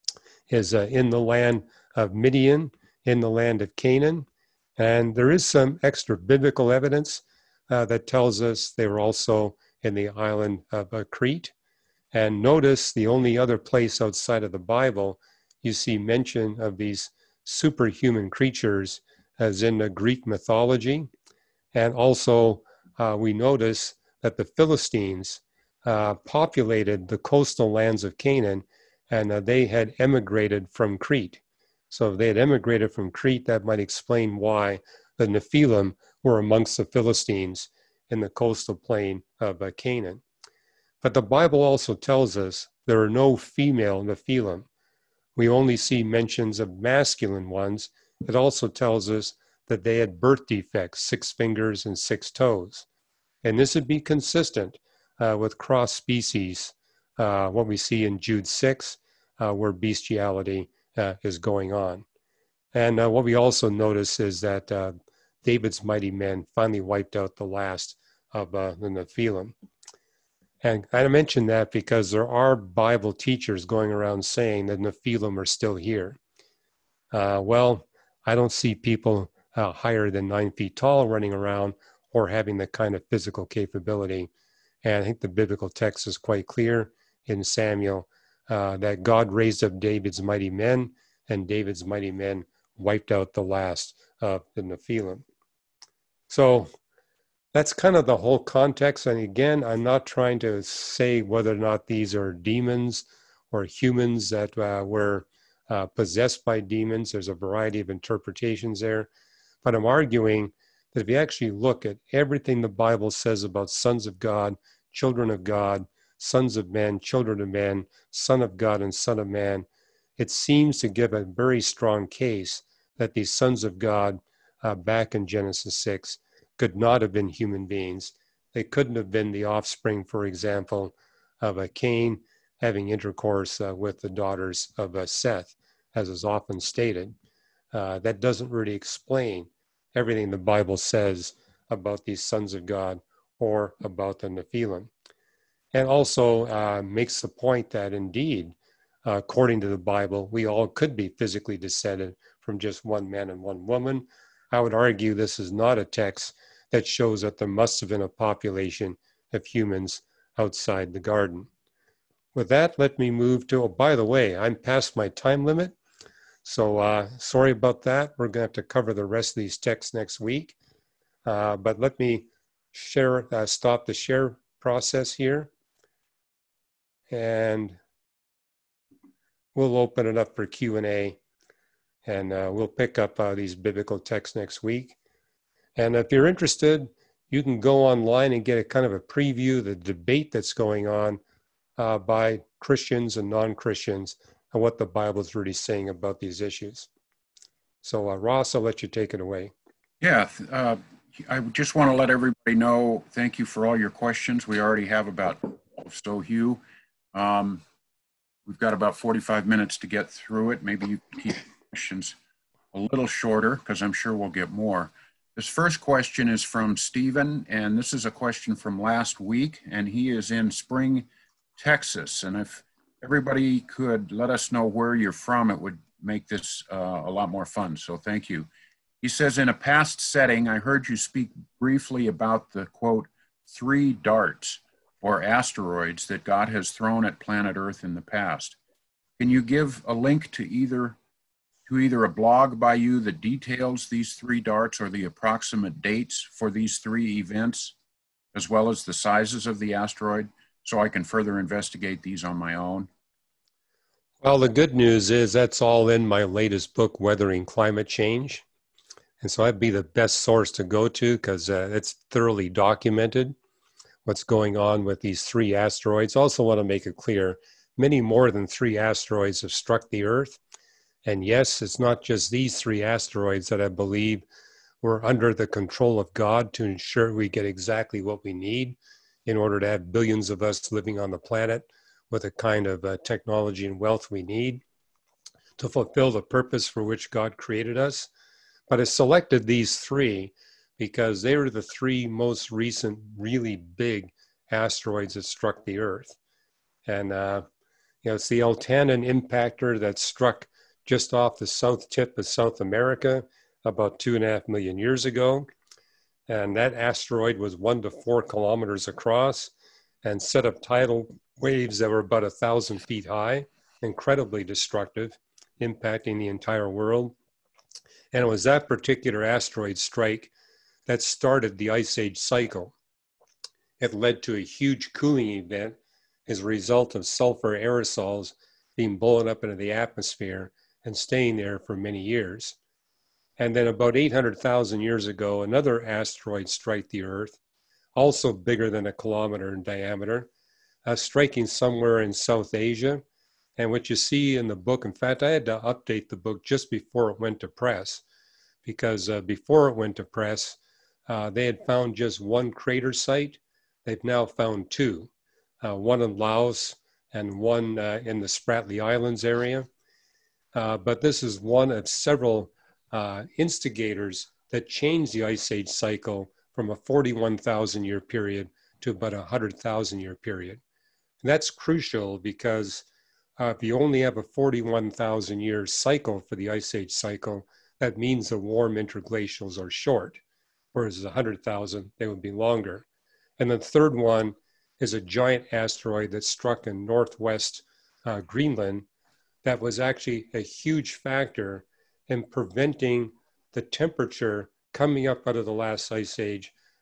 is uh, in the land of Midian, in the land of Canaan. And there is some extra biblical evidence uh, that tells us they were also in the island of uh, Crete. And notice the only other place outside of the Bible you see mention of these superhuman creatures as in the Greek mythology. And also uh, we notice that the Philistines uh, populated the coastal lands of Canaan, and uh, they had emigrated from Crete. So if they had emigrated from Crete, that might explain why the Nephilim were amongst the Philistines in the coastal plain of uh, Canaan. But the Bible also tells us there are no female Nephilim. We only see mentions of masculine ones. It also tells us that they had birth defects, six fingers and six toes. And this would be consistent uh, with cross species, uh, what we see in Jude six, uh, where bestiality uh, is going on. And uh, what we also notice is that uh, David's mighty men finally wiped out the last of uh, the Nephilim. And I mention that because there are Bible teachers going around saying that Nephilim are still here. Uh, well, I don't see people uh, higher than nine feet tall running around or having the kind of physical capability. And I think the biblical text is quite clear in Samuel uh, that God raised up David's mighty men, and David's mighty men wiped out the last of the Nephilim. So That's kind of the whole context. And again, I'm not trying to say whether or not these are demons or humans that uh, were uh, possessed by demons. There's a variety of interpretations there. But I'm arguing that if you actually look at everything the Bible says about sons of God, children of God, sons of men, children of men, son of God and son of man, it seems to give a very strong case that these sons of God uh, back in Genesis six could not have been human beings. They couldn't have been the offspring, for example, of a Cain having intercourse uh, with the daughters of uh, Seth, as is often stated. Uh, that doesn't really explain everything the Bible says about these sons of God or about the Nephilim. And also uh, makes the point that indeed, uh, according to the Bible, we all could be physically descended from just one man and one woman. I would argue this is not a text that shows that there must have been a population of humans outside the garden. With that, let me move to, oh, by the way, I'm past my time limit. So uh, sorry about that. We're going to have to cover the rest of these texts next week. Uh, but let me share, uh, stop the share process here. And we'll open it up for Q and A. And uh, we'll pick up uh, these biblical texts next week. And if you're interested, you can go online and get a kind of a preview of the debate that's going on uh, by Christians and non-Christians and what the Bible is really saying about these issues. So uh, Ross, I'll let you take it away. Yeah, uh, I just want to let everybody know, thank you for all your questions. We already have about, so Hugh, um, we've got about forty-five minutes to get through it. Maybe you can keep questions a little shorter because I'm sure we'll get more. This first question is from Stephen, and this is a question from last week, and he is in Spring, Texas. And if everybody could let us know where you're from, it would make this uh, a lot more fun. So thank you. He says, in a past setting, I heard you speak briefly about the, quote, three darts or asteroids that God has thrown at planet Earth in the past. Can you give a link to either to either a blog by you that details these three darts or the approximate dates for these three events, as well as the sizes of the asteroid, so I can further investigate these on my own? Well, the good news is that's all in my latest book, Weathering Climate Change. And so I'd be the best source to go to because uh, it's thoroughly documented what's going on with these three asteroids. Also want to make it clear, many more than three asteroids have struck the Earth. And yes, it's not just these three asteroids that I believe were under the control of God to ensure we get exactly what we need in order to have billions of us living on the planet with the kind of uh, technology and wealth we need to fulfill the purpose for which God created us. But I selected these three because they were the three most recent really big asteroids that struck the Earth. And uh, you know, it's the Eltanin impactor that struck just off the south tip of South America about two and a half million years ago. And that asteroid was one to four kilometers across and set up tidal waves that were about a thousand feet high, incredibly destructive, impacting the entire world. And it was that particular asteroid strike that started the Ice Age cycle. It led to a huge cooling event as a result of sulfur aerosols being blown up into the atmosphere and staying there for many years. And then about eight hundred thousand years ago, another asteroid struck the Earth, also bigger than a kilometer in diameter, uh, striking somewhere in South Asia. And what you see in the book, in fact, I had to update the book just before it went to press, because uh, before it went to press, uh, they had found just one crater site. They've now found two, uh, one in Laos and one uh, in the Spratly Islands area. Uh, but this is one of several uh, instigators that changed the Ice Age cycle from a forty-one thousand year period to about a one hundred thousand year period. And that's crucial because uh, if you only have a forty-one thousand year cycle for the Ice Age cycle, that means the warm interglacials are short, whereas one hundred thousand, they would be longer. And the third one is a giant asteroid that struck in northwest uh, Greenland that was actually a huge factor in preventing the temperature coming up out of the last ice age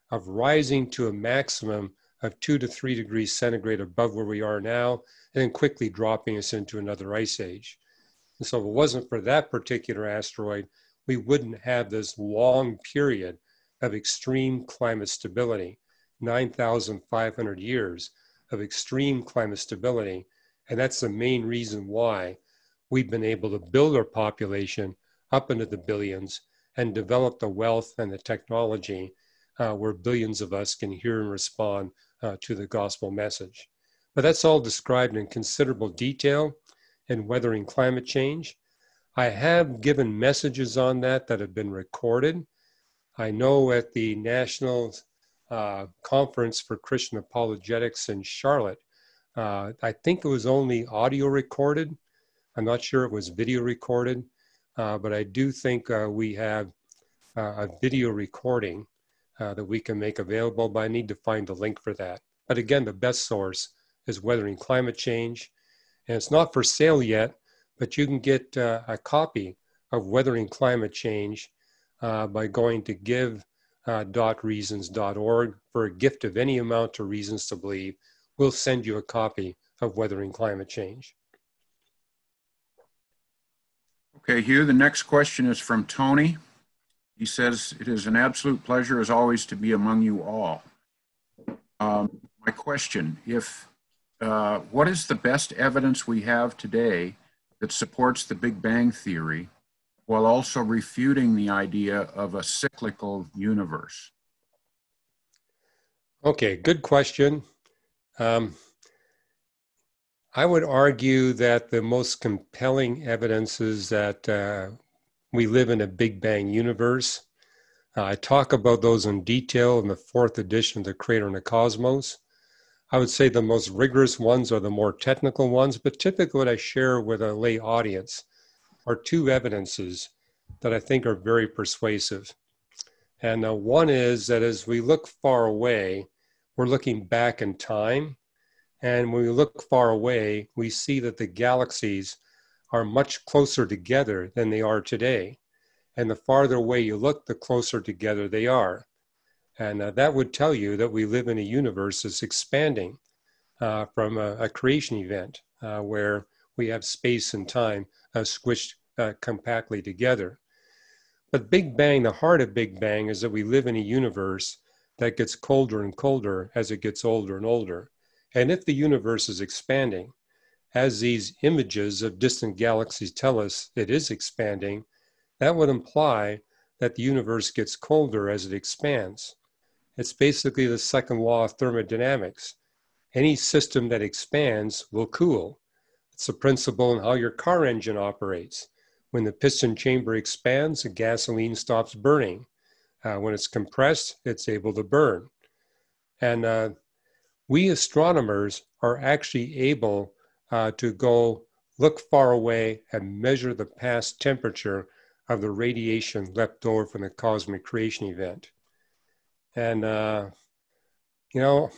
of rising to a maximum of two to three degrees centigrade above where we are now, and then quickly dropping us into another ice age. And so if it wasn't for that particular asteroid, we wouldn't have this long period of extreme climate stability, nine thousand five hundred years of extreme climate stability. And that's the main reason why we've been able to build our population up into the billions and develop the wealth and the technology uh, where billions of us can hear and respond uh, to the gospel message. But that's all described in considerable detail in Weathering Climate Change. I have given messages on that that have been recorded. I know at the National uh, Conference for Christian Apologetics in Charlotte, uh, I think it was only audio recorded. I'm not sure it was video recorded, uh, but I do think uh, we have uh, a video recording uh, that we can make available, but I need to find the link for that. But again, the best source is Weathering Climate Change. And it's not for sale yet, but you can get uh, a copy of Weathering Climate Change uh, by going to give dot reasons dot org for a gift of any amount to Reasons to Believe. We'll send you a copy of Weathering Climate Change. Okay, Hugh, the next question is from Tony. He says, it is an absolute pleasure as always to be among you all. Um, my question, if uh, what is the best evidence we have today that supports the Big Bang Theory while also refuting the idea of a cyclical universe? Okay, good question. Um, I would argue that the most compelling evidence is that uh, we live in a Big Bang universe. Uh, I talk about those in detail in the fourth edition of The Creator and the Cosmos. I would say the most rigorous ones are the more technical ones, but typically what I share with a lay audience are two evidences that I think are very persuasive. And uh, one is that as we look far away, we're looking back in time. And when we look far away, we see that the galaxies are much closer together than they are today. And the farther away you look, the closer together they are. And uh, that would tell you that we live in a universe that's expanding uh, from a, a creation event uh, where we have space and time uh, squished uh, compactly together. But Big Bang, the heart of Big Bang is that we live in a universe that gets colder and colder as it gets older and older. And if the universe is expanding, as these images of distant galaxies tell us it is expanding, that would imply that the universe gets colder as it expands. It's basically the second law of thermodynamics. Any system that expands will cool. It's a principle in how your car engine operates. When the piston chamber expands, the gasoline stops burning. Uh, when it's compressed, it's able to burn. And uh, we astronomers are actually able uh, to go look far away and measure the past temperature of the radiation left over from the cosmic creation event. And, uh, you know,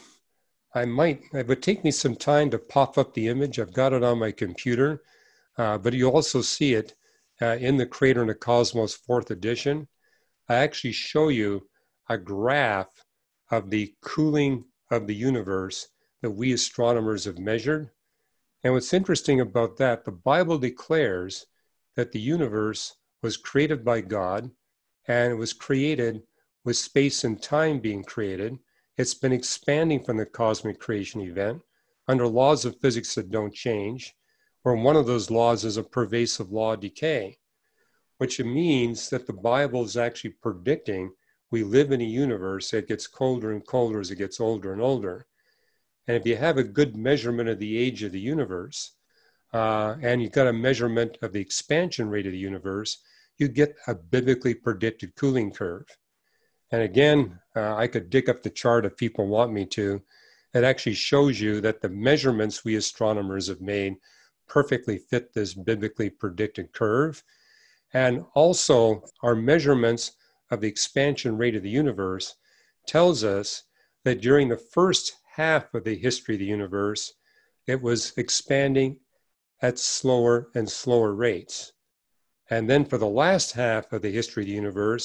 I might, it would take me some time to pop up the image. I've got it on my computer, uh, but you also see it uh, in the Creator and the Cosmos fourth edition. I actually show you a graph of the cooling of the universe that we astronomers have measured. And what's interesting about that, the Bible declares that the universe was created by God, and it was created with space and time being created. It's been expanding from the cosmic creation event under laws of physics that don't change, where one of those laws is a pervasive law of decay, which means that the Bible is actually predicting we live in a universe that gets colder and colder as it gets older and older. And if you have a good measurement of the age of the universe, uh, and you've got a measurement of the expansion rate of the universe, you get a biblically predicted cooling curve. And again, uh, I could dig up the chart if people want me to. It actually shows you that the measurements we astronomers have made perfectly fit this biblically predicted curve. And also our measurements of the expansion rate of the universe tells us that during the first half of the history of the universe, it was expanding at slower and slower rates. And then for the last half of the history of the universe,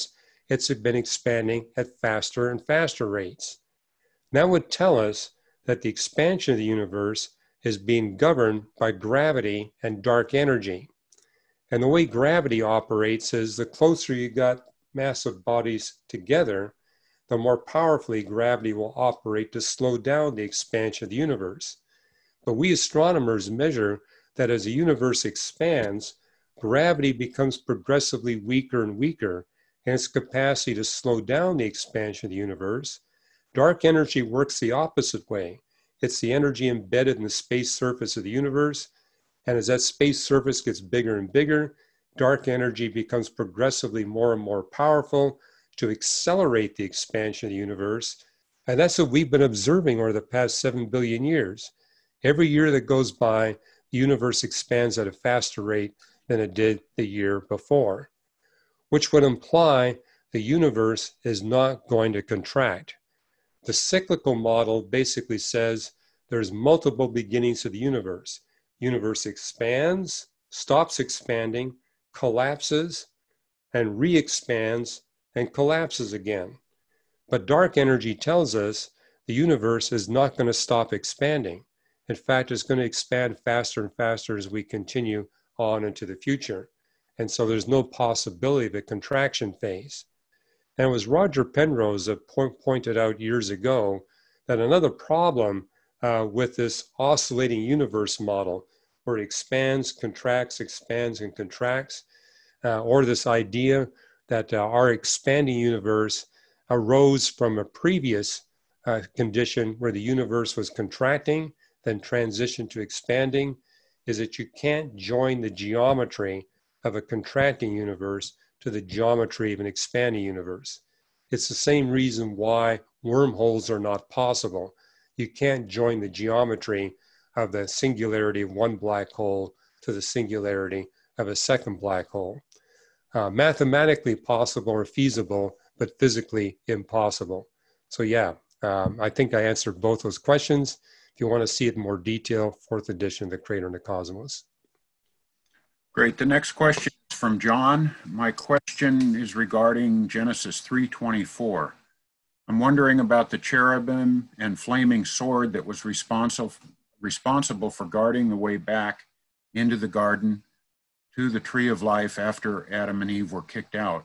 it's been expanding at faster and faster rates. That would tell us that the expansion of the universe is being governed by gravity and dark energy. And the way gravity operates is the closer you got massive bodies together, the more powerfully gravity will operate to slow down the expansion of the universe. But we astronomers measure that as the universe expands, gravity becomes progressively weaker and weaker, and its capacity to slow down the expansion of the universe. Dark energy works the opposite way. It's the energy embedded in the space surface of the universe, and as that space surface gets bigger and bigger, dark energy becomes progressively more and more powerful to accelerate the expansion of the universe. And that's what we've been observing over the past seven billion years. Every year that goes by, the universe expands at a faster rate than it did the year before, which would imply the universe is not going to contract. The cyclical model basically says there's multiple beginnings of the universe. Universe expands, stops expanding, collapses, and re-expands and collapses again. But dark energy tells us the universe is not going to stop expanding. In fact, it's going to expand faster and faster as we continue on into the future. And so there's no possibility of a contraction phase. And it was Roger Penrose that po- pointed out years ago that another problem uh, with this oscillating universe model, where it expands, contracts, expands, and contracts, uh, or this idea that uh, our expanding universe arose from a previous uh, condition where the universe was contracting, then transitioned to expanding, is that you can't join the geometry of a contracting universe to the geometry of an expanding universe. It's the same reason why wormholes are not possible. You can't join the geometry of the singularity of one black hole to the singularity of a second black hole. Uh, mathematically possible or feasible, but physically impossible. So yeah, um, I think I answered both those questions. If you want to see it in more detail, fourth edition of The Creator and the Cosmos. Great. The next question is from John. My question is regarding Genesis three twenty-four. I'm wondering about the cherubim and flaming sword that was responsible responsible for guarding the way back into the garden to the tree of life after Adam and Eve were kicked out.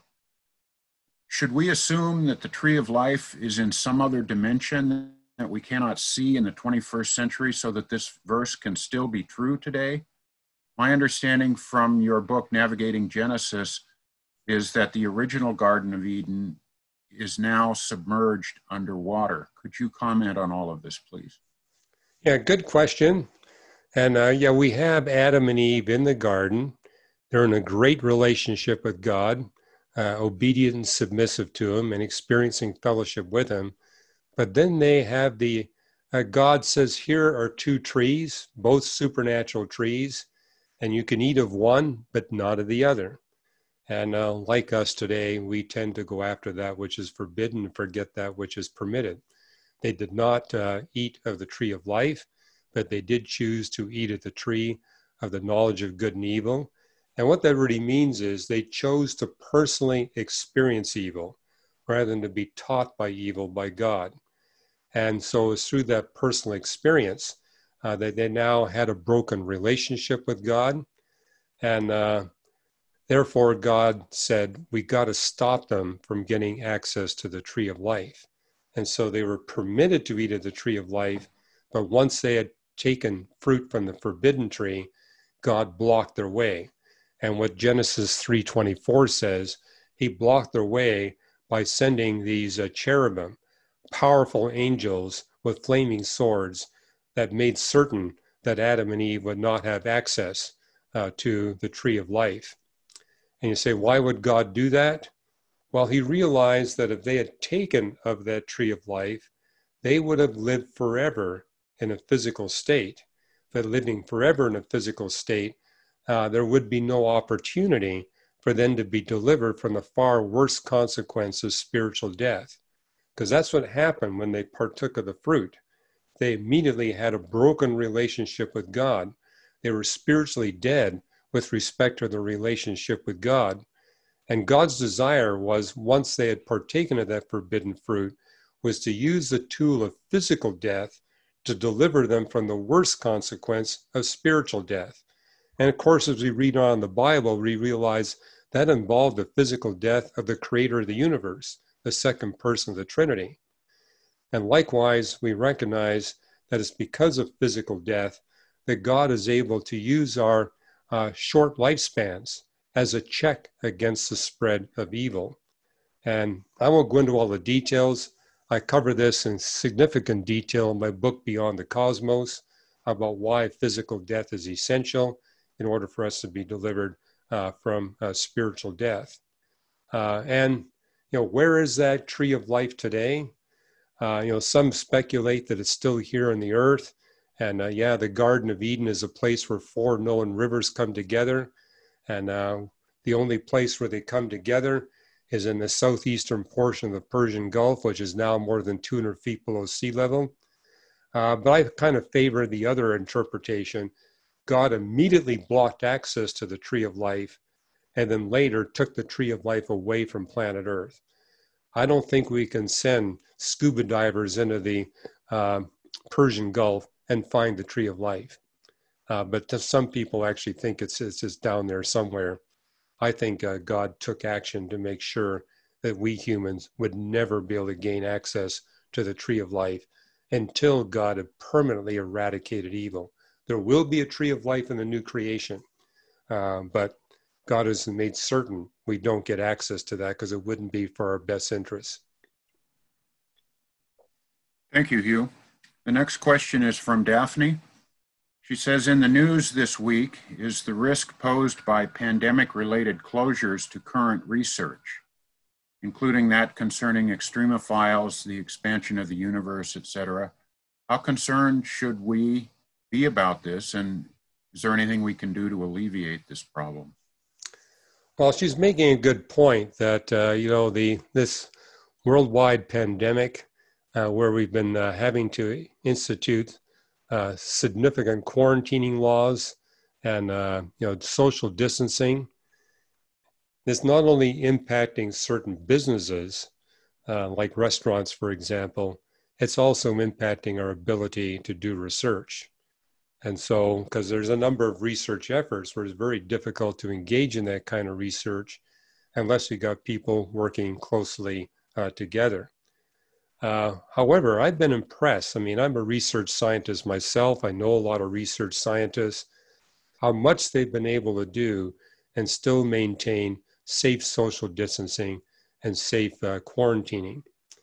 Should we assume that the tree of life is in some other dimension that we cannot see in the twenty-first century so that this verse can still be true today? My understanding from your book, Navigating Genesis, is that the original Garden of Eden is now submerged underwater. Could you comment on all of this, please? Yeah, good question. And uh, yeah, we have Adam and Eve in the garden. They're in a great relationship with God, uh, obedient and submissive to Him and experiencing fellowship with Him. But then they have the, uh, God says, here are two trees, both supernatural trees, and you can eat of one, but not of the other. And uh, like us today, we tend to go after that which is forbidden and forget that which is permitted. They did not uh, eat of the tree of life, but they did choose to eat of the tree of the knowledge of good and evil. And what that really means is they chose to personally experience evil rather than to be taught by evil by God. And so it's through that personal experience uh, that they now had a broken relationship with God. And uh, therefore, God said, we got to stop them from getting access to the tree of life. And so they were permitted to eat of the tree of life, but once they had taken fruit from the forbidden tree, God blocked their way. And what Genesis three twenty-four says, He blocked their way by sending these uh, cherubim, powerful angels with flaming swords that made certain that Adam and Eve would not have access uh, to the tree of life. And you say, why would God do that? Well, He realized that if they had taken of that tree of life, they would have lived forever in a physical state. That living forever in a physical state, uh, there would be no opportunity for them to be delivered from the far worse consequence of spiritual death. Because that's what happened when they partook of the fruit. They immediately had a broken relationship with God. They were spiritually dead with respect to their relationship with God. And God's desire was, once they had partaken of that forbidden fruit, was to use the tool of physical death to deliver them from the worst consequence of spiritual death. And of course, as we read on in the Bible, we realize that involved the physical death of the creator of the universe, the second person of the Trinity. And likewise, we recognize that it's because of physical death that God is able to use our uh, short lifespans as a check against the spread of evil. And I won't go into all the details. I cover this in significant detail in my book, Beyond the Cosmos, about why physical death is essential in order for us to be delivered uh, from uh, spiritual death. Uh, and, you know, where is that tree of life today? Uh, you know, some speculate that it's still here on the earth. And uh, yeah, the Garden of Eden is a place where four known rivers come together. And uh, the only place where they come together is in the southeastern portion of the Persian Gulf, which is now more than two hundred feet below sea level. Uh, but I kind of favor the other interpretation. God immediately blocked access to the tree of life and then later took the tree of life away from planet Earth. I don't think we can send scuba divers into the uh, Persian Gulf and find the tree of life. Uh, but some people actually think it's, it's just down there somewhere. I think uh, God took action to make sure that we humans would never be able to gain access to the tree of life until God had permanently eradicated evil. There will be a tree of life in the new creation, uh, but God has made certain we don't get access to that because it wouldn't be for our best interests. Thank you, Hugh. The next question is from Daphne. She says, in the news this week is the risk posed by pandemic-related closures to current research, including that concerning extremophiles, the expansion of the universe, et cetera. How concerned should we be about this, and is there anything we can do to alleviate this problem? Well, she's making a good point that, uh, you know, the this worldwide pandemic uh, where we've been uh, having to institute uh, significant quarantining laws and, uh, you know, social distancing, is not only impacting certain businesses, uh, like restaurants, for example, it's also impacting our ability to do research. And so, because there's a number of research efforts where it's very difficult to engage in that kind of research unless you got people working closely uh, together. Uh, however, I've been impressed. I mean, I'm a research scientist myself. I know a lot of research scientists, how much they've been able to do and still maintain safe social distancing and safe uh, quarantining.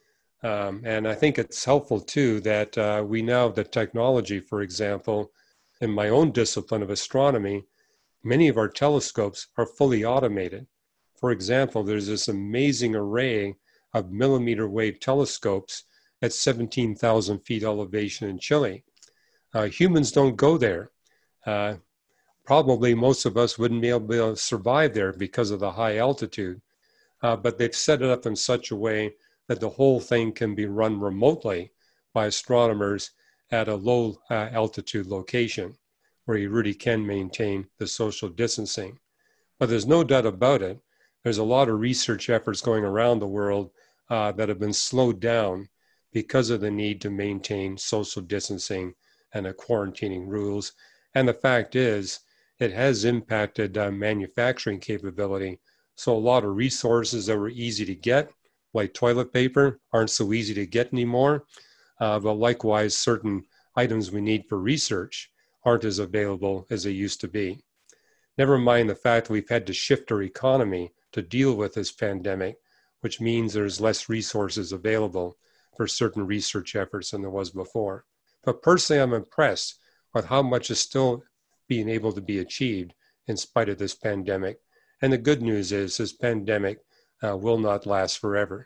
Um, and I think it's helpful too that uh, we now have the technology, for example, in my own discipline of astronomy, many of our telescopes are fully automated. For example, there's this amazing array of millimeter wave telescopes at seventeen thousand feet elevation in Chile. Uh, humans don't go there. Uh, probably most of us wouldn't be able to survive there because of the high altitude. Uh, but they've set it up in such a way that the whole thing can be run remotely by astronomers at a low uh, altitude location where you really can maintain the social distancing. But there's no doubt about it. There's a lot of research efforts going around the world uh, that have been slowed down because of the need to maintain social distancing and the quarantining rules. And the fact is, it has impacted uh, manufacturing capability. So a lot of resources that were easy to get, like toilet paper, aren't so easy to get anymore. Uh, but likewise, certain items we need for research aren't as available as they used to be. Never mind the fact that we've had to shift our economy to deal with this pandemic, which means there's less resources available for certain research efforts than there was before. But personally, I'm impressed with how much is still being able to be achieved in spite of this pandemic. And the good news is this pandemic uh, will not last forever.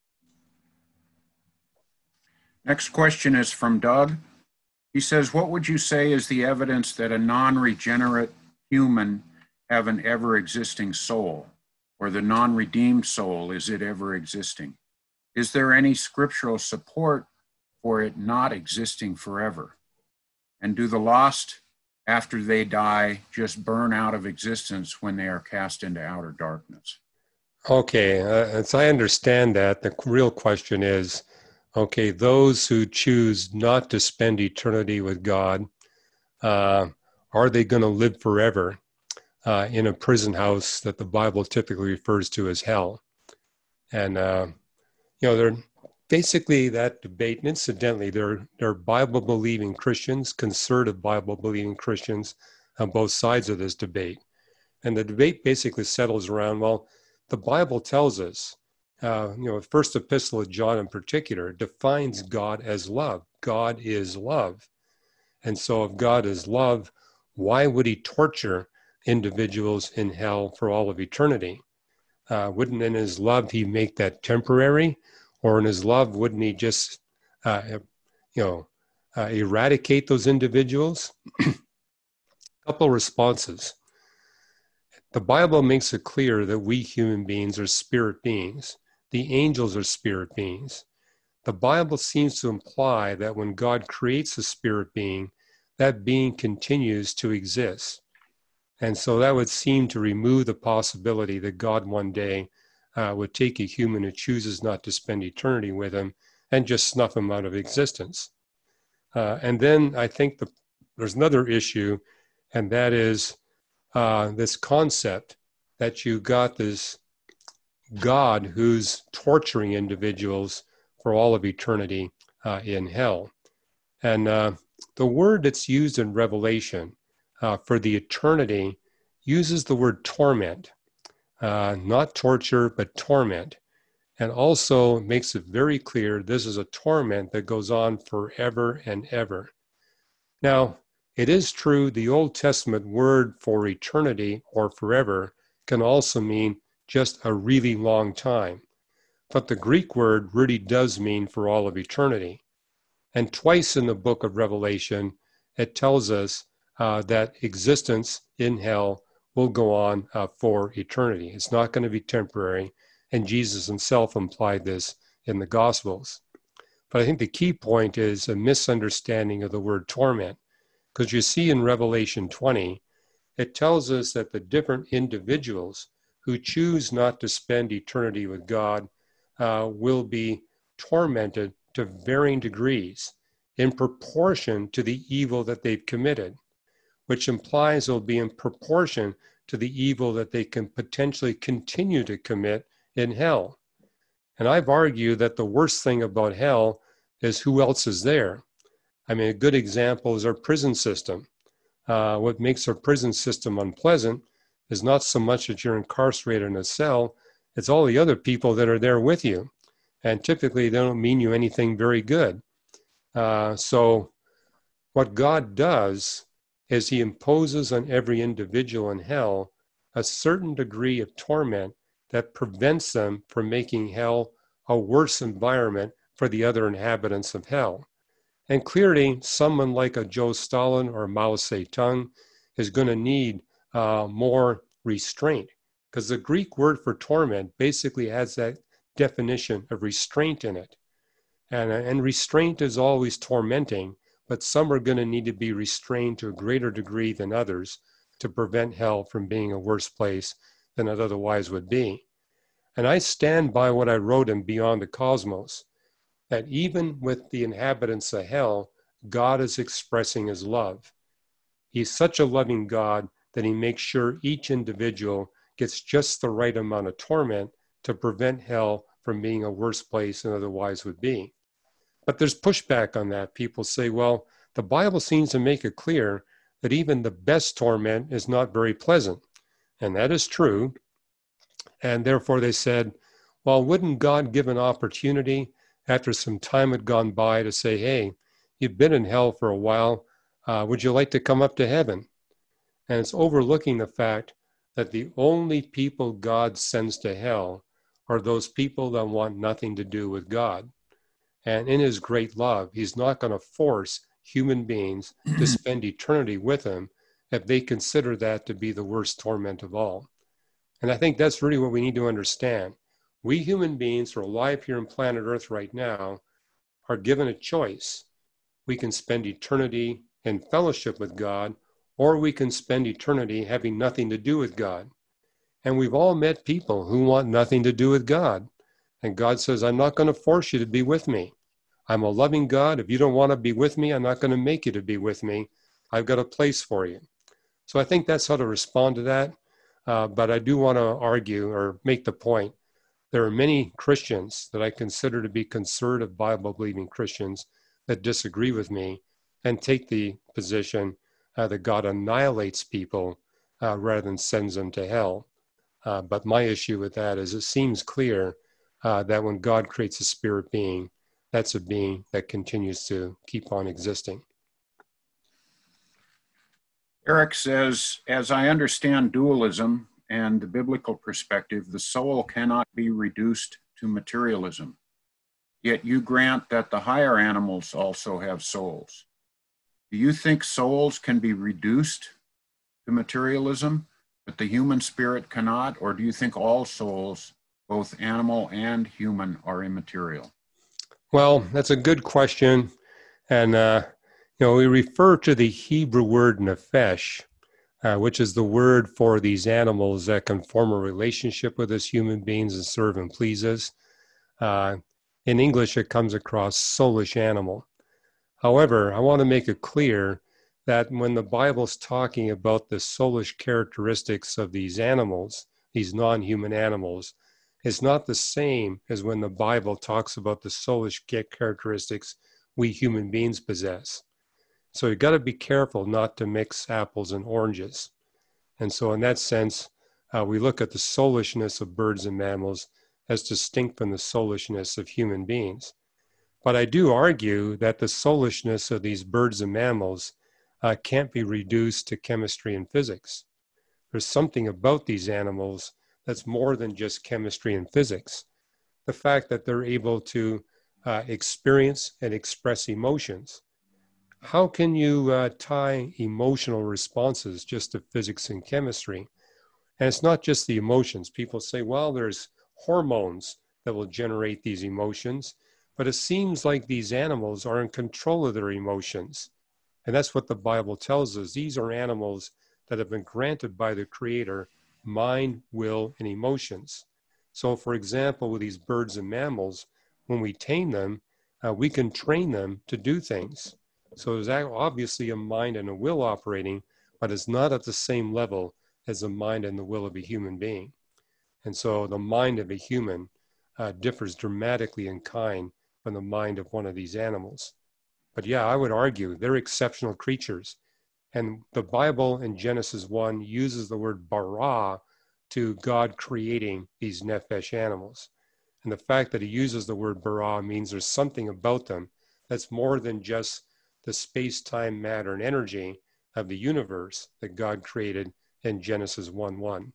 Next question is from Doug. He says, what would you say is the evidence that a non-regenerate human have an ever-existing soul, or the non-redeemed soul, is it ever existing? Is there any scriptural support for it not existing forever? And do the lost, after they die, just burn out of existence when they are cast into outer darkness? Okay, uh, as I understand that, the real question is, okay, those who choose not to spend eternity with God, uh, are they going to live forever uh, in a prison house that the Bible typically refers to as hell? And, uh, you know, they're basically that debate, and incidentally, they're, they're Bible-believing Christians, conservative Bible-believing Christians on both sides of this debate. And the debate basically settles around, well, the Bible tells us, uh, you know, the first epistle of John in particular defines God as love. God is love. And so if God is love, why would he torture individuals in hell for all of eternity? Uh, wouldn't in his love he make that temporary? Or in his love, wouldn't he just, uh, you know, uh, eradicate those individuals? A couple responses. The Bible makes it clear that we human beings are spirit beings. The angels are spirit beings. The Bible seems to imply that when God creates a spirit being, that being continues to exist. And so that would seem to remove the possibility that God one day uh, would take a human who chooses not to spend eternity with him and just snuff him out of existence. Uh, and then I think the, there's another issue, and that is Uh, this concept that you got this God who's torturing individuals for all of eternity uh, in hell. And uh, the word that's used in Revelation uh, for the eternity uses the word torment, uh, not torture, but torment. And also makes it very clear this is a torment that goes on forever and ever. Now, it is true the Old Testament word for eternity or forever can also mean just a really long time. But the Greek word really does mean for all of eternity. And twice in the book of Revelation, it tells us uh, that existence in hell will go on uh, for eternity. It's not going to be temporary. And Jesus himself implied this in the Gospels. But I think the key point is a misunderstanding of the word torment. Because you see in Revelation twenty, it tells us that the different individuals who choose not to spend eternity with God uh, will be tormented to varying degrees in proportion to the evil that they've committed, which implies it'll be in proportion to the evil that they can potentially continue to commit in hell. And I've argued that the worst thing about hell is who else is there. I mean, a good example is our prison system. Uh, what makes our prison system unpleasant is not so much that you're incarcerated in a cell, it's all the other people that are there with you. And typically, they don't mean you anything very good. Uh, so what God does is he imposes on every individual in hell a certain degree of torment that prevents them from making hell a worse environment for the other inhabitants of hell. And clearly, someone like a Joe Stalin or Mao Zedong is going to need uh, more restraint, because the Greek word for torment basically has that definition of restraint in it. And, and restraint is always tormenting, but some are going to need to be restrained to a greater degree than others to prevent hell from being a worse place than it otherwise would be. And I stand by what I wrote in Beyond the Cosmos, that even with the inhabitants of hell, God is expressing his love. He's such a loving God that he makes sure each individual gets just the right amount of torment to prevent hell from being a worse place than otherwise would be. But there's pushback on that. People say, well, the Bible seems to make it clear that even the best torment is not very pleasant. And that is true. And therefore they said, well, wouldn't God give an opportunity after some time had gone by to say, hey, you've been in hell for a while, uh, would you like to come up to heaven? And it's overlooking the fact that the only people God sends to hell are those people that want nothing to do with God. And in his great love, he's not going to force human beings to spend eternity with him if they consider that to be the worst torment of all. And I think that's really what we need to understand. We human beings who are alive here on planet Earth right now are given a choice. We can spend eternity in fellowship with God, or we can spend eternity having nothing to do with God. And we've all met people who want nothing to do with God. And God says, I'm not going to force you to be with me. I'm a loving God. If you don't want to be with me, I'm not going to make you to be with me. I've got a place for you. So I think that's how to respond to that. Uh, but I do want to argue or make the point. There are many Christians that I consider to be conservative Bible-believing Christians that disagree with me and take the position uh, that God annihilates people uh, rather than sends them to hell. Uh, but my issue with that is it seems clear uh, that when God creates a spirit being, that's a being that continues to keep on existing. Eric says, as I understand dualism and the biblical perspective, the soul cannot be reduced to materialism. Yet you grant that the higher animals also have souls. Do you think souls can be reduced to materialism, but the human spirit cannot? Or do you think all souls, both animal and human, are immaterial? Well, that's a good question. And, uh, you know, we refer to the Hebrew word nephesh, uh, which is the word for these animals that can form a relationship with us human beings and serve and please us. Uh, in English, it comes across soulish animal. However, I want to make it clear that when the Bible's talking about the soulish characteristics of these animals, these non-human animals, it's not the same as when the Bible talks about the soulish characteristics we human beings possess. So you've got to be careful not to mix apples and oranges. And so in that sense, uh, we look at the soulishness of birds and mammals as distinct from the soulishness of human beings. But I do argue that the soulishness of these birds and mammals uh, can't be reduced to chemistry and physics. There's something about these animals that's more than just chemistry and physics. The fact that they're able to uh, experience and express emotions. How can you uh, tie emotional responses just to physics and chemistry? And it's not just the emotions. People say, well, there's hormones that will generate these emotions, but it seems like these animals are in control of their emotions. And that's what the Bible tells us. These are animals that have been granted by the Creator mind, will, and emotions. So, for example, with these birds and mammals, when we tame them, uh, we can train them to do things. So there's obviously a mind and a will operating, but it's not at the same level as the mind and the will of a human being. And so the mind of a human uh, differs dramatically in kind from the mind of one of these animals. But yeah, I would argue they're exceptional creatures. And the Bible in Genesis one uses the word bara to God creating these nephesh animals. And the fact that he uses the word bara means there's something about them that's more than just the space, time, matter, and energy of the universe that God created in Genesis one one.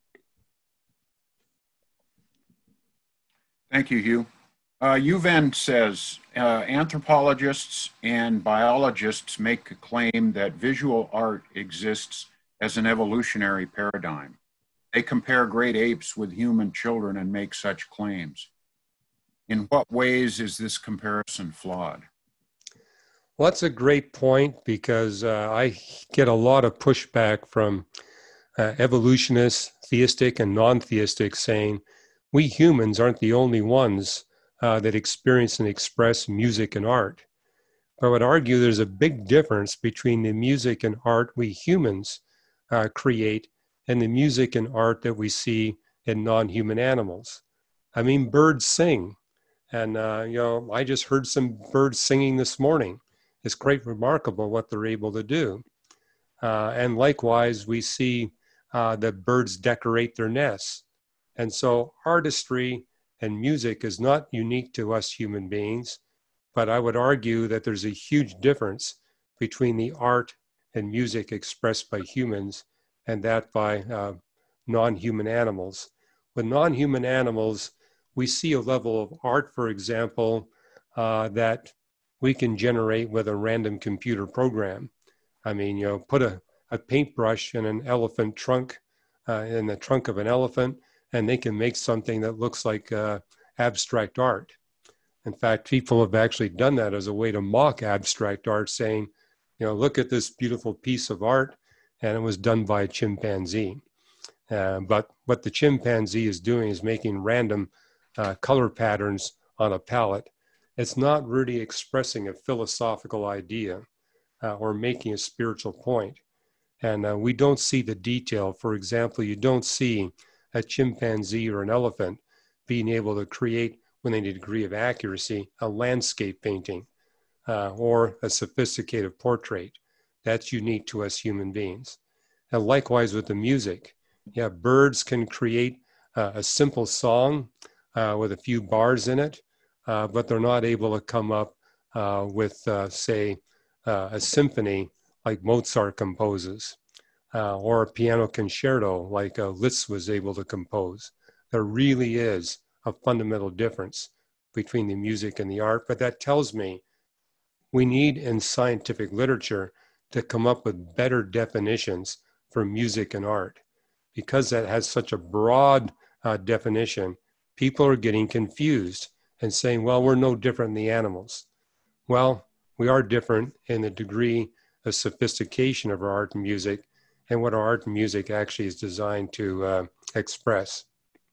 Thank you, Hugh. Uh, Yuven says, uh, anthropologists and biologists make a claim that visual art exists as an evolutionary paradigm. They compare great apes with human children and make such claims. In what ways is this comparison flawed? Well, that's a great point because uh, I get a lot of pushback from uh, evolutionists, theistic and non-theistic, saying we humans aren't the only ones uh, that experience and express music and art. But I would argue there's a big difference between the music and art we humans uh, create and the music and art that we see in non-human animals. I mean, birds sing. And, uh, you know, I just heard some birds singing this morning. It's quite remarkable what they're able to do. Uh, and likewise, we see uh, that birds decorate their nests. And so artistry and music is not unique to us human beings, but I would argue that there's a huge difference between the art and music expressed by humans and that by uh, non-human animals. With non-human animals, we see a level of art, for example, uh, that we can generate with a random computer program. I mean, you know, put a, a paintbrush in an elephant trunk, uh, in the trunk of an elephant, and they can make something that looks like uh, abstract art. In fact, people have actually done that as a way to mock abstract art, saying, you know, look at this beautiful piece of art, and it was done by a chimpanzee. Uh, but what the chimpanzee is doing is making random uh, color patterns on a palette. It's not really expressing a philosophical idea uh, or making a spiritual point. And uh, we don't see the detail. For example, you don't see a chimpanzee or an elephant being able to create, with any degree of accuracy, a landscape painting uh, or a sophisticated portrait. That's unique to us human beings. And likewise with the music. Yeah, birds can create uh, a simple song uh, with a few bars in it, uh, but they're not able to come up uh, with, uh, say, uh, a symphony like Mozart composes, uh, or a piano concerto like uh, Liszt was able to compose. There really is a fundamental difference between the music and the art, but that tells me we need in scientific literature to come up with better definitions for music and art. Because that has such a broad uh, definition, people are getting confused and saying, well, we're no different than the animals. Well, we are different in the degree of sophistication of our art and music and what our art and music actually is designed to uh, express.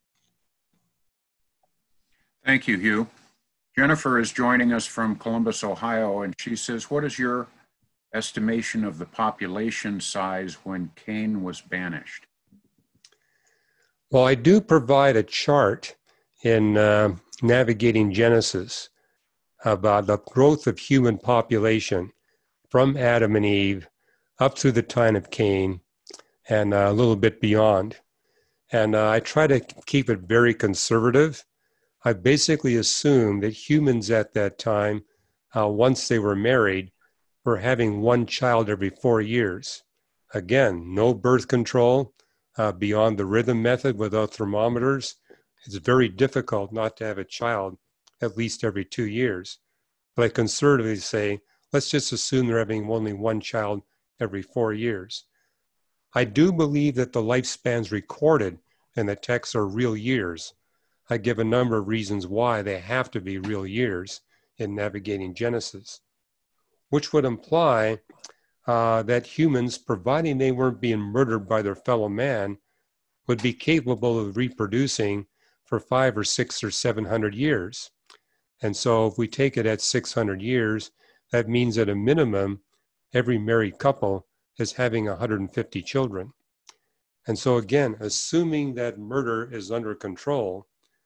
Thank you, Hugh. Jennifer is joining us from Columbus, Ohio, and she says, what is your estimation of the population size when Cain was banished? Well, I do provide a chart in uh, Navigating Genesis about the growth of human population from Adam and Eve up through the time of Cain and uh, a little bit beyond. And uh, I try to keep it very conservative. I basically assume that humans at that time, uh, once they were married, were having one child every four years. Again, no birth control uh, beyond the rhythm method without thermometers. It's very difficult not to have a child at least every two years. But I conservatively say, let's just assume they're having only one child every four years. I do believe that the lifespans recorded in the text are real years. I give a number of reasons why they have to be real years in Navigating Genesis, which would imply uh, that humans, providing they weren't being murdered by their fellow man, would be capable of reproducing for five or six or seven hundred years. And so if we take it at six hundred years, that means at a minimum, every married couple is having one hundred fifty children. And so again, assuming that murder is under control,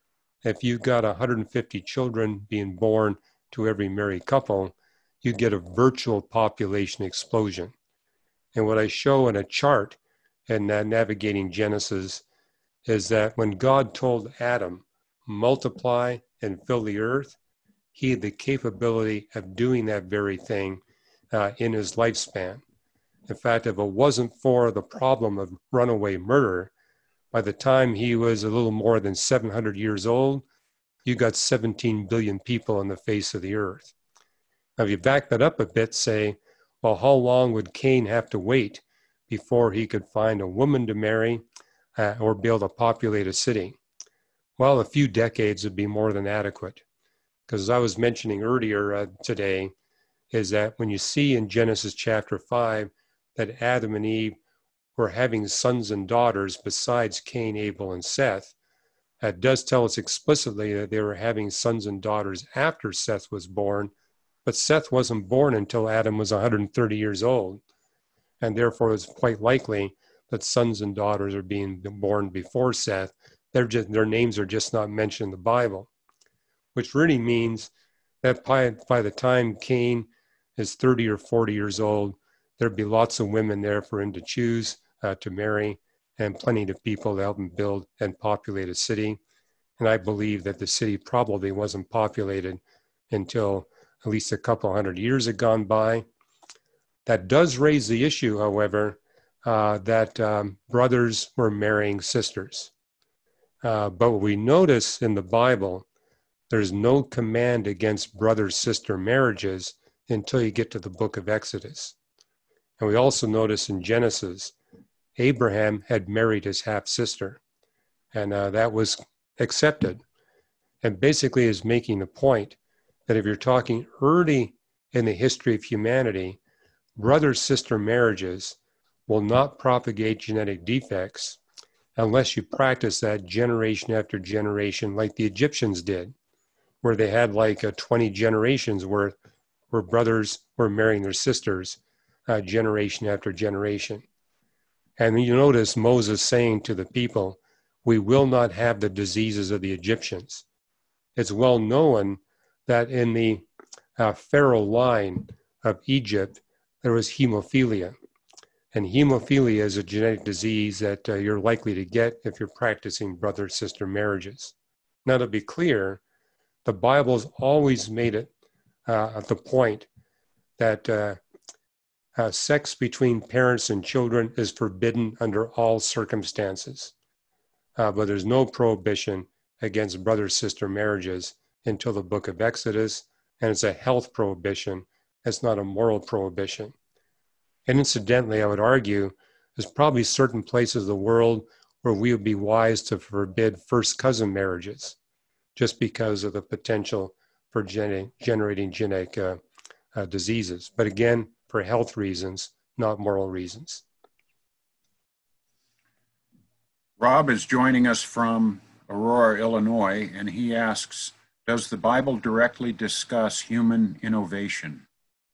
if you've got one hundred fifty children being born to every married couple, you get a virtual population explosion. And what I show in a chart in uh, Navigating Genesis is that when God told Adam, multiply and fill the earth, he had the capability of doing that very thing uh, in his lifespan. In fact, if it wasn't for the problem of runaway murder, by the time he was a little more than seven hundred years old, you got seventeen billion people on the face of the earth. Now, if you back that up a bit, say, well, how long would Cain have to wait before he could find a woman to marry uh, or be able to populate a city? Well, a few decades would be more than adequate. Because as I was mentioning earlier uh, today, is that when you see in Genesis chapter five that Adam and Eve were having sons and daughters besides Cain, Abel, and Seth, that does tell us explicitly that they were having sons and daughters after Seth was born, but Seth wasn't born until Adam was one hundred thirty years old. And therefore it's quite likely that sons and daughters are being born before Seth. They're just, their names are just not mentioned in the Bible, which really means that by, by the time Cain is thirty or forty years old, there'd be lots of women there for him to choose uh, to marry, and plenty of people to help him build and populate a city. And I believe that the city probably wasn't populated until at least a couple hundred years had gone by. That does raise the issue, however, uh, that um, brothers were marrying sisters. Uh, but what we notice in the Bible, there's no command against brother-sister marriages until you get to the book of Exodus. And we also notice in Genesis, Abraham had married his half-sister, and uh, that was accepted. And basically is making the point that if you're talking early in the history of humanity, brother-sister marriages will not propagate genetic defects, unless you practice that generation after generation like the Egyptians did, where they had like uh, twenty generations where, where brothers were marrying their sisters uh, generation after generation. And you notice Moses saying to the people, we will not have the diseases of the Egyptians. It's well known that in the uh, Pharaoh line of Egypt, there was hemophilia. And hemophilia is a genetic disease that uh, you're likely to get if you're practicing brother-sister marriages. Now, to be clear, the Bible's always made it uh, at the point that uh, uh, sex between parents and children is forbidden under all circumstances. Uh, but there's no prohibition against brother-sister marriages until the book of Exodus, and it's a health prohibition. It's not a moral prohibition. And incidentally, I would argue there's probably certain places of the world where we would be wise to forbid first cousin marriages just because of the potential for genetic, generating genetic uh, uh, diseases. But again, for health reasons, not moral reasons. Rob is joining us from Aurora, Illinois, and he asks, does the Bible directly discuss human innovation?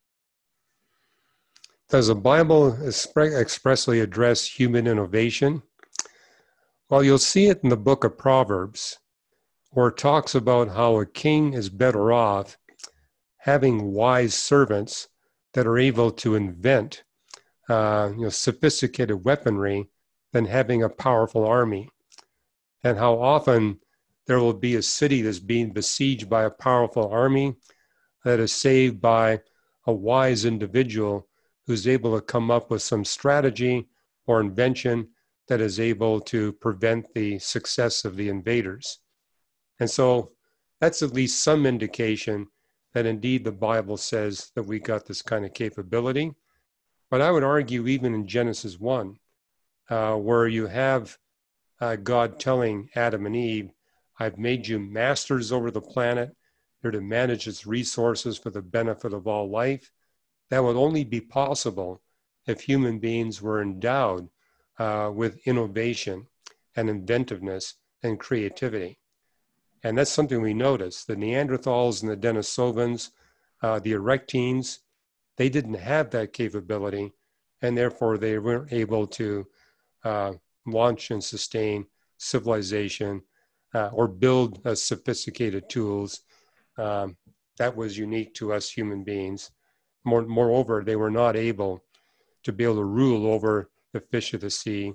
Does the Bible expressly address human innovation? Well, you'll see it in the book of Proverbs, where it talks about how a king is better off having wise servants that are able to invent uh, you know, sophisticated weaponry than having a powerful army. And how often there will be a city that's being besieged by a powerful army that is saved by a wise individual who's able to come up with some strategy or invention that is able to prevent the success of the invaders. And so that's at least some indication that indeed the Bible says that we got this kind of capability. But I would argue even in Genesis one, uh, where you have uh, God telling Adam and Eve, I've made you masters over the planet. You're to manage its resources for the benefit of all life. That would only be possible if human beings were endowed uh, with innovation and inventiveness and creativity. And that's something we notice. The Neanderthals and the Denisovans, uh, the Erectines, they didn't have that capability, and therefore they weren't able to uh, launch and sustain civilization uh, or build uh, sophisticated tools. Um, that was unique to us human beings. More, moreover, they were not able to be able to rule over the fish of the sea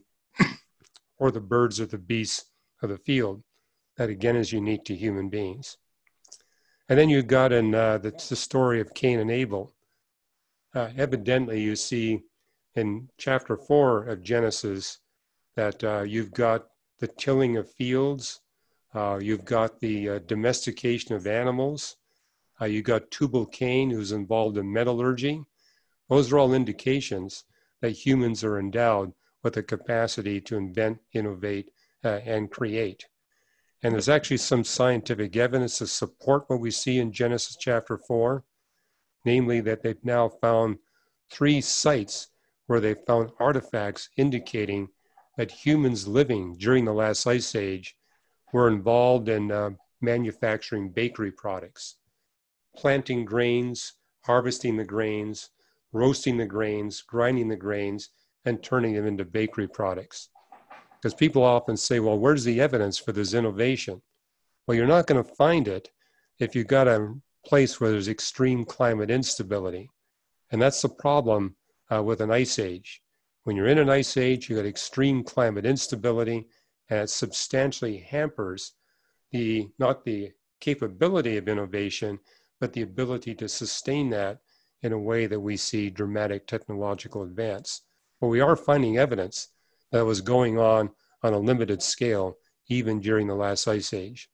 or the birds or the beasts of the field. That again is unique to human beings. And then you got in uh, the, the story of Cain and Abel. Uh, evidently, you see in chapter four of Genesis that uh, you've got the tilling of fields, uh, you've got the uh, domestication of animals, uh, you've got Tubal-Cain who's involved in metallurgy. Those are all indications that humans are endowed with the capacity to invent, innovate, uh, and create. And there's actually some scientific evidence to support what we see in Genesis chapter four, namely that they've now found three sites where they found artifacts indicating that humans living during the last ice age were involved in uh, manufacturing bakery products, planting grains, harvesting the grains, roasting the grains, grinding the grains, and turning them into bakery products. Because people often say, well, where's the evidence for this innovation? Well, you're not going to find it if you've got a place where there's extreme climate instability. And that's the problem uh, with an ice age. When you're in an ice age, you've got extreme climate instability, and it substantially hampers the, not the capability of innovation, but the ability to sustain that in a way that we see dramatic technological advance. But we are finding evidence that was going on on a limited scale, even during the last ice age.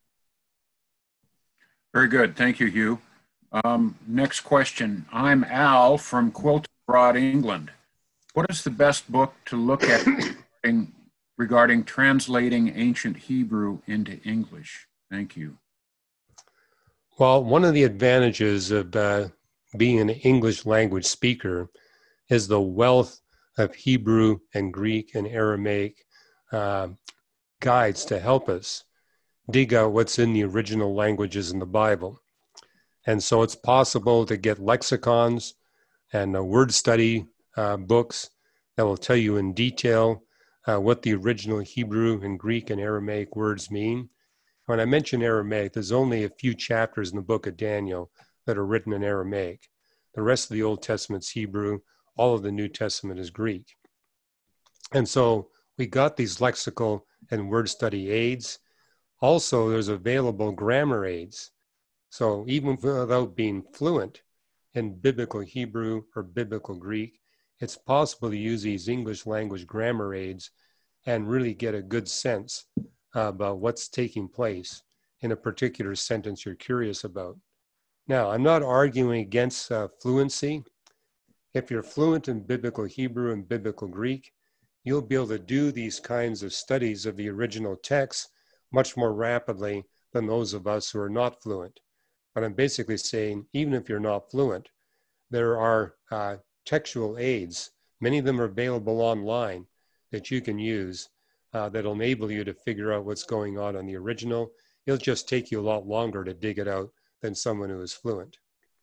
Very good. Thank you, Hugh. Um, next question. I'm Al from Quilted Broad, England. What is the best book to look at regarding, regarding translating ancient Hebrew into English? Thank you. Well, one of the advantages of uh, being an English language speaker is the wealth of Hebrew and Greek and Aramaic uh, guides to help us dig out what's in the original languages in the Bible. And so it's possible to get lexicons and uh, word study uh, books that will tell you in detail uh, what the original Hebrew and Greek and Aramaic words mean. When I mention Aramaic, there's only a few chapters in the book of Daniel that are written in Aramaic. The rest of the Old Testament's Hebrew, all of the New Testament is Greek. And so we got these lexical and word study aids. Also, there's available grammar aids. So even without being fluent in biblical Hebrew or biblical Greek, it's possible to use these English language grammar aids and really get a good sense about what's taking place in a particular sentence you're curious about. Now, I'm not arguing against uh, fluency. If you're fluent in biblical Hebrew and biblical Greek, you'll be able to do these kinds of studies of the original text much more rapidly than those of us who are not fluent. But I'm basically saying, even if you're not fluent, there are uh, textual aids. Many of them are available online that you can use uh, that'll enable you to figure out what's going on on the original. It'll just take you a lot longer to dig it out than someone who is fluent.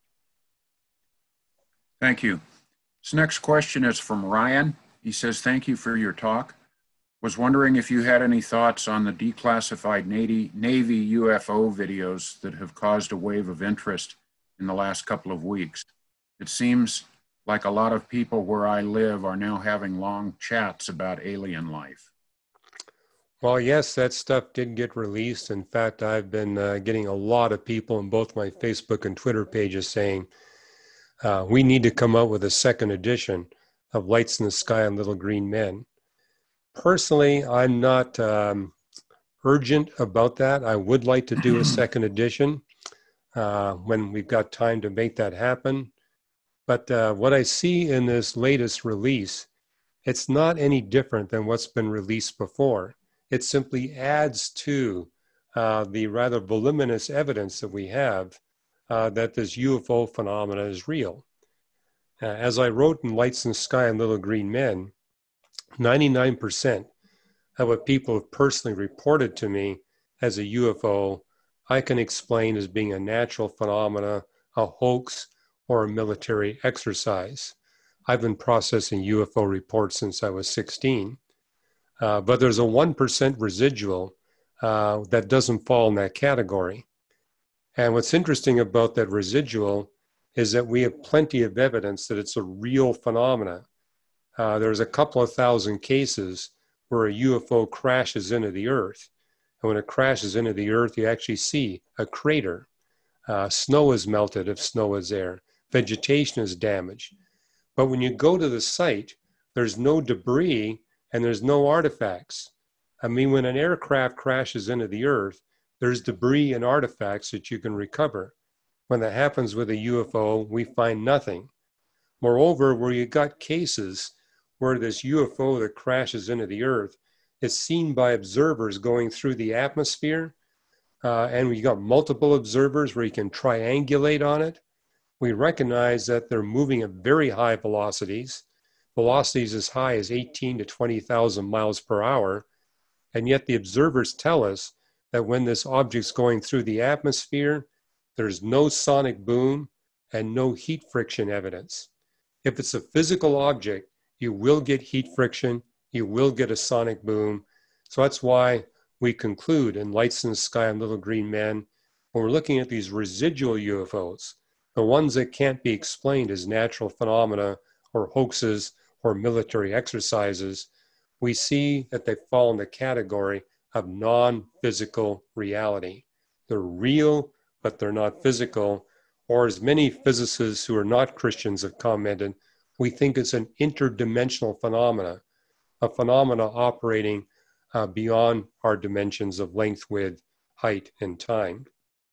Thank you. This next question is from Ryan. He says, thank you for your talk. Was wondering if you had any thoughts on the declassified Navy, Navy U F O videos that have caused a wave of interest in the last couple of weeks. It seems like a lot of people where I live are now having long chats about alien life. Well, yes, that stuff did get released. In fact, I've been uh, getting a lot of people in both my Facebook and Twitter pages saying, uh, we need to come out with a second edition of Lights in the Sky and Little Green Men. Personally, I'm not um, urgent about that. I would like to do a second edition uh, when we've got time to make that happen. But uh, what I see in this latest release, it's not any different than what's been released before. It simply adds to uh, the rather voluminous evidence that we have uh, that this U F O phenomena is real. Uh, as I wrote in Lights in the Sky and Little Green Men, ninety-nine percent of what people have personally reported to me as a U F O, I can explain as being a natural phenomena, a hoax, or a military exercise. I've been processing U F O reports since I was sixteen. Uh, but there's a one percent residual uh, that doesn't fall in that category. And what's interesting about that residual is that we have plenty of evidence that it's a real phenomena. Uh, there's a couple of thousand cases where a U F O crashes into the Earth. And when it crashes into the Earth, you actually see a crater. Uh, snow is melted if snow is there. Vegetation is damaged. But when you go to the site, there's no debris and there's no artifacts. I mean, when an aircraft crashes into the Earth, there's debris and artifacts that you can recover. When that happens with a U F O, we find nothing. Moreover, where you got cases where this U F O that crashes into the Earth is seen by observers going through the atmosphere, uh, and we got multiple observers where you can triangulate on it, we recognize that they're moving at very high velocities, velocities as high as eighteen to twenty thousand miles per hour, and yet the observers tell us that when this object's going through the atmosphere, there's no sonic boom and no heat friction evidence. If it's a physical object, you will get heat friction, you will get a sonic boom. So that's why we conclude in Lights in the Sky and Little Green Men, when we're looking at these residual U F Os, the ones that can't be explained as natural phenomena or hoaxes or military exercises, we see that they fall in the category of non-physical reality. They're real, but they're not physical. Or as many physicists who are not Christians have commented, we think it's an interdimensional phenomena, a phenomena operating uh, beyond our dimensions of length, width, height, and time.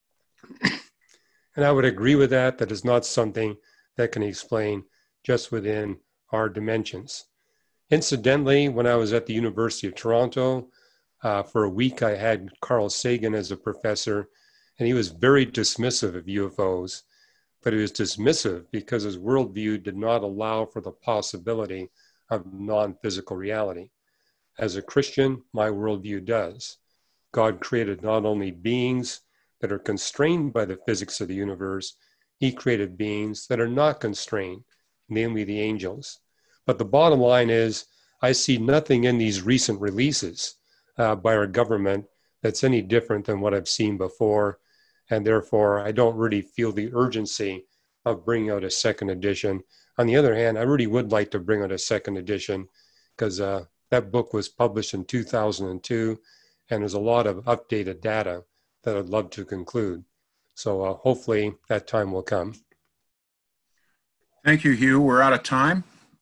And I would agree with that. That is not something that can explain just within our dimensions. Incidentally, when I was at the University of Toronto, uh, for a week I had Carl Sagan as a professor, and he was very dismissive of U F Os, but he was dismissive because his worldview did not allow for the possibility of non-physical reality. As a Christian, my worldview does. God created not only beings that are constrained by the physics of the universe, he created beings that are not constrained, namely the angels. But the bottom line is, I see nothing in these recent releases uh, by our government that's any different than what I've seen before, and therefore I don't really feel the urgency of bringing out a second edition. On the other hand, I really would like to bring out a second edition because uh, that book was published in two thousand two, and there's a lot of updated data that I'd love to conclude. So uh, hopefully that time will come. Thank you, Hugh. We're out of time.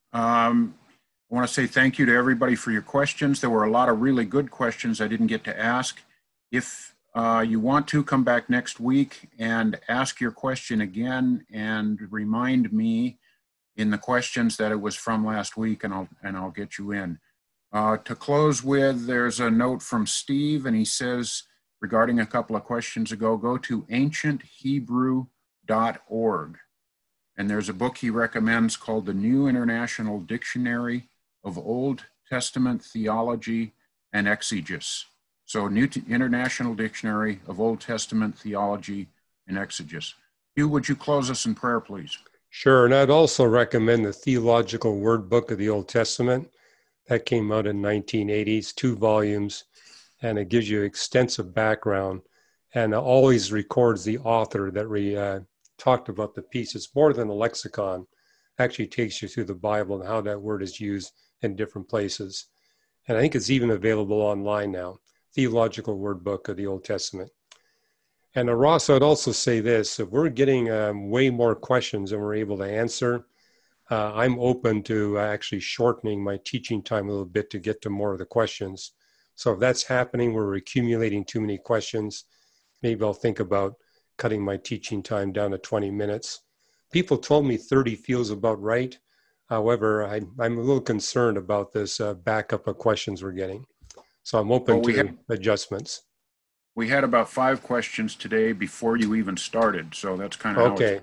Um, I want to say thank you to everybody for your questions. There were a lot of really good questions I didn't get to ask. If uh, you want to, come back next week and ask your question again and remind me in the questions that it was from last week, and I'll, and I'll get you in. Uh, to close with, there's a note from Steve, and he says, regarding a couple of questions ago, go to ancient hebrew dot org. And there's a book he recommends called the New International Dictionary of Old Testament Theology and Exegesis. So New International Dictionary of Old Testament Theology and Exegesis. Hugh, would you close us in prayer, please? Sure, and I'd also recommend the Theological Word Book of the Old Testament. That came out in nineteen eighties, two volumes, and it gives you extensive background and always records the author that we uh, talked about the piece. It's more than a lexicon. It actually takes you through the Bible and how that word is used in different places. And I think it's even available online now, Theological Word Book of the Old Testament. And uh, Ross, I'd also say this, if we're getting um, way more questions than we're able to answer, uh, I'm open to actually shortening my teaching time a little bit to get to more of the questions. So if that's happening, we're accumulating too many questions, maybe I'll think about cutting my teaching time down to twenty minutes. People told me thirty feels about right. However, I, I'm a little concerned about this uh, backup of questions we're getting. So I'm open well, we to had, adjustments. We had about five questions today before you even started. So that's kind of okay.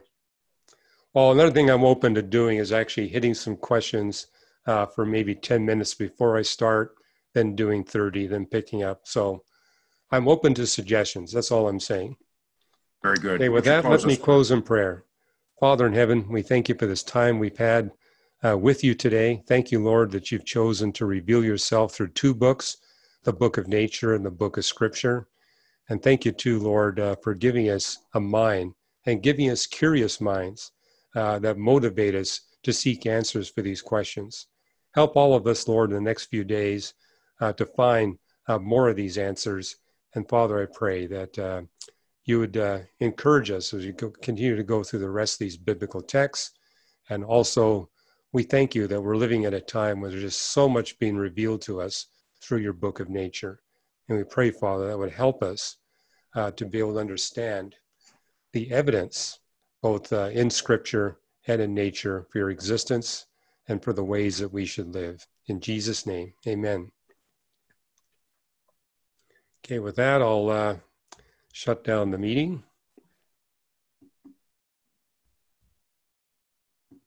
Well, another thing I'm open to doing is actually hitting some questions uh, for maybe ten minutes before I start, then doing thirty, then picking up. So I'm open to suggestions. That's all I'm saying. Very good. Okay, with that, let me close in prayer. Father in heaven, we thank you for this time we've had uh, with you today. Thank you, Lord, that you've chosen to reveal yourself through two books, the book of nature and the book of scripture. And thank you too, Lord, uh, for giving us a mind and giving us curious minds uh, that motivate us to seek answers for these questions. Help all of us, Lord, in the next few days uh, to find uh, more of these answers. And Father, I pray that uh, you would uh, encourage us as we go, continue to go through the rest of these biblical texts. And also, we thank you that we're living at a time where there's just so much being revealed to us through your book of nature. And we pray, Father, that would help us uh, to be able to understand the evidence, both uh, in Scripture and in nature, for your existence and for the ways that we should live. In Jesus' name, amen. Okay, with that, I'll uh, shut down the meeting.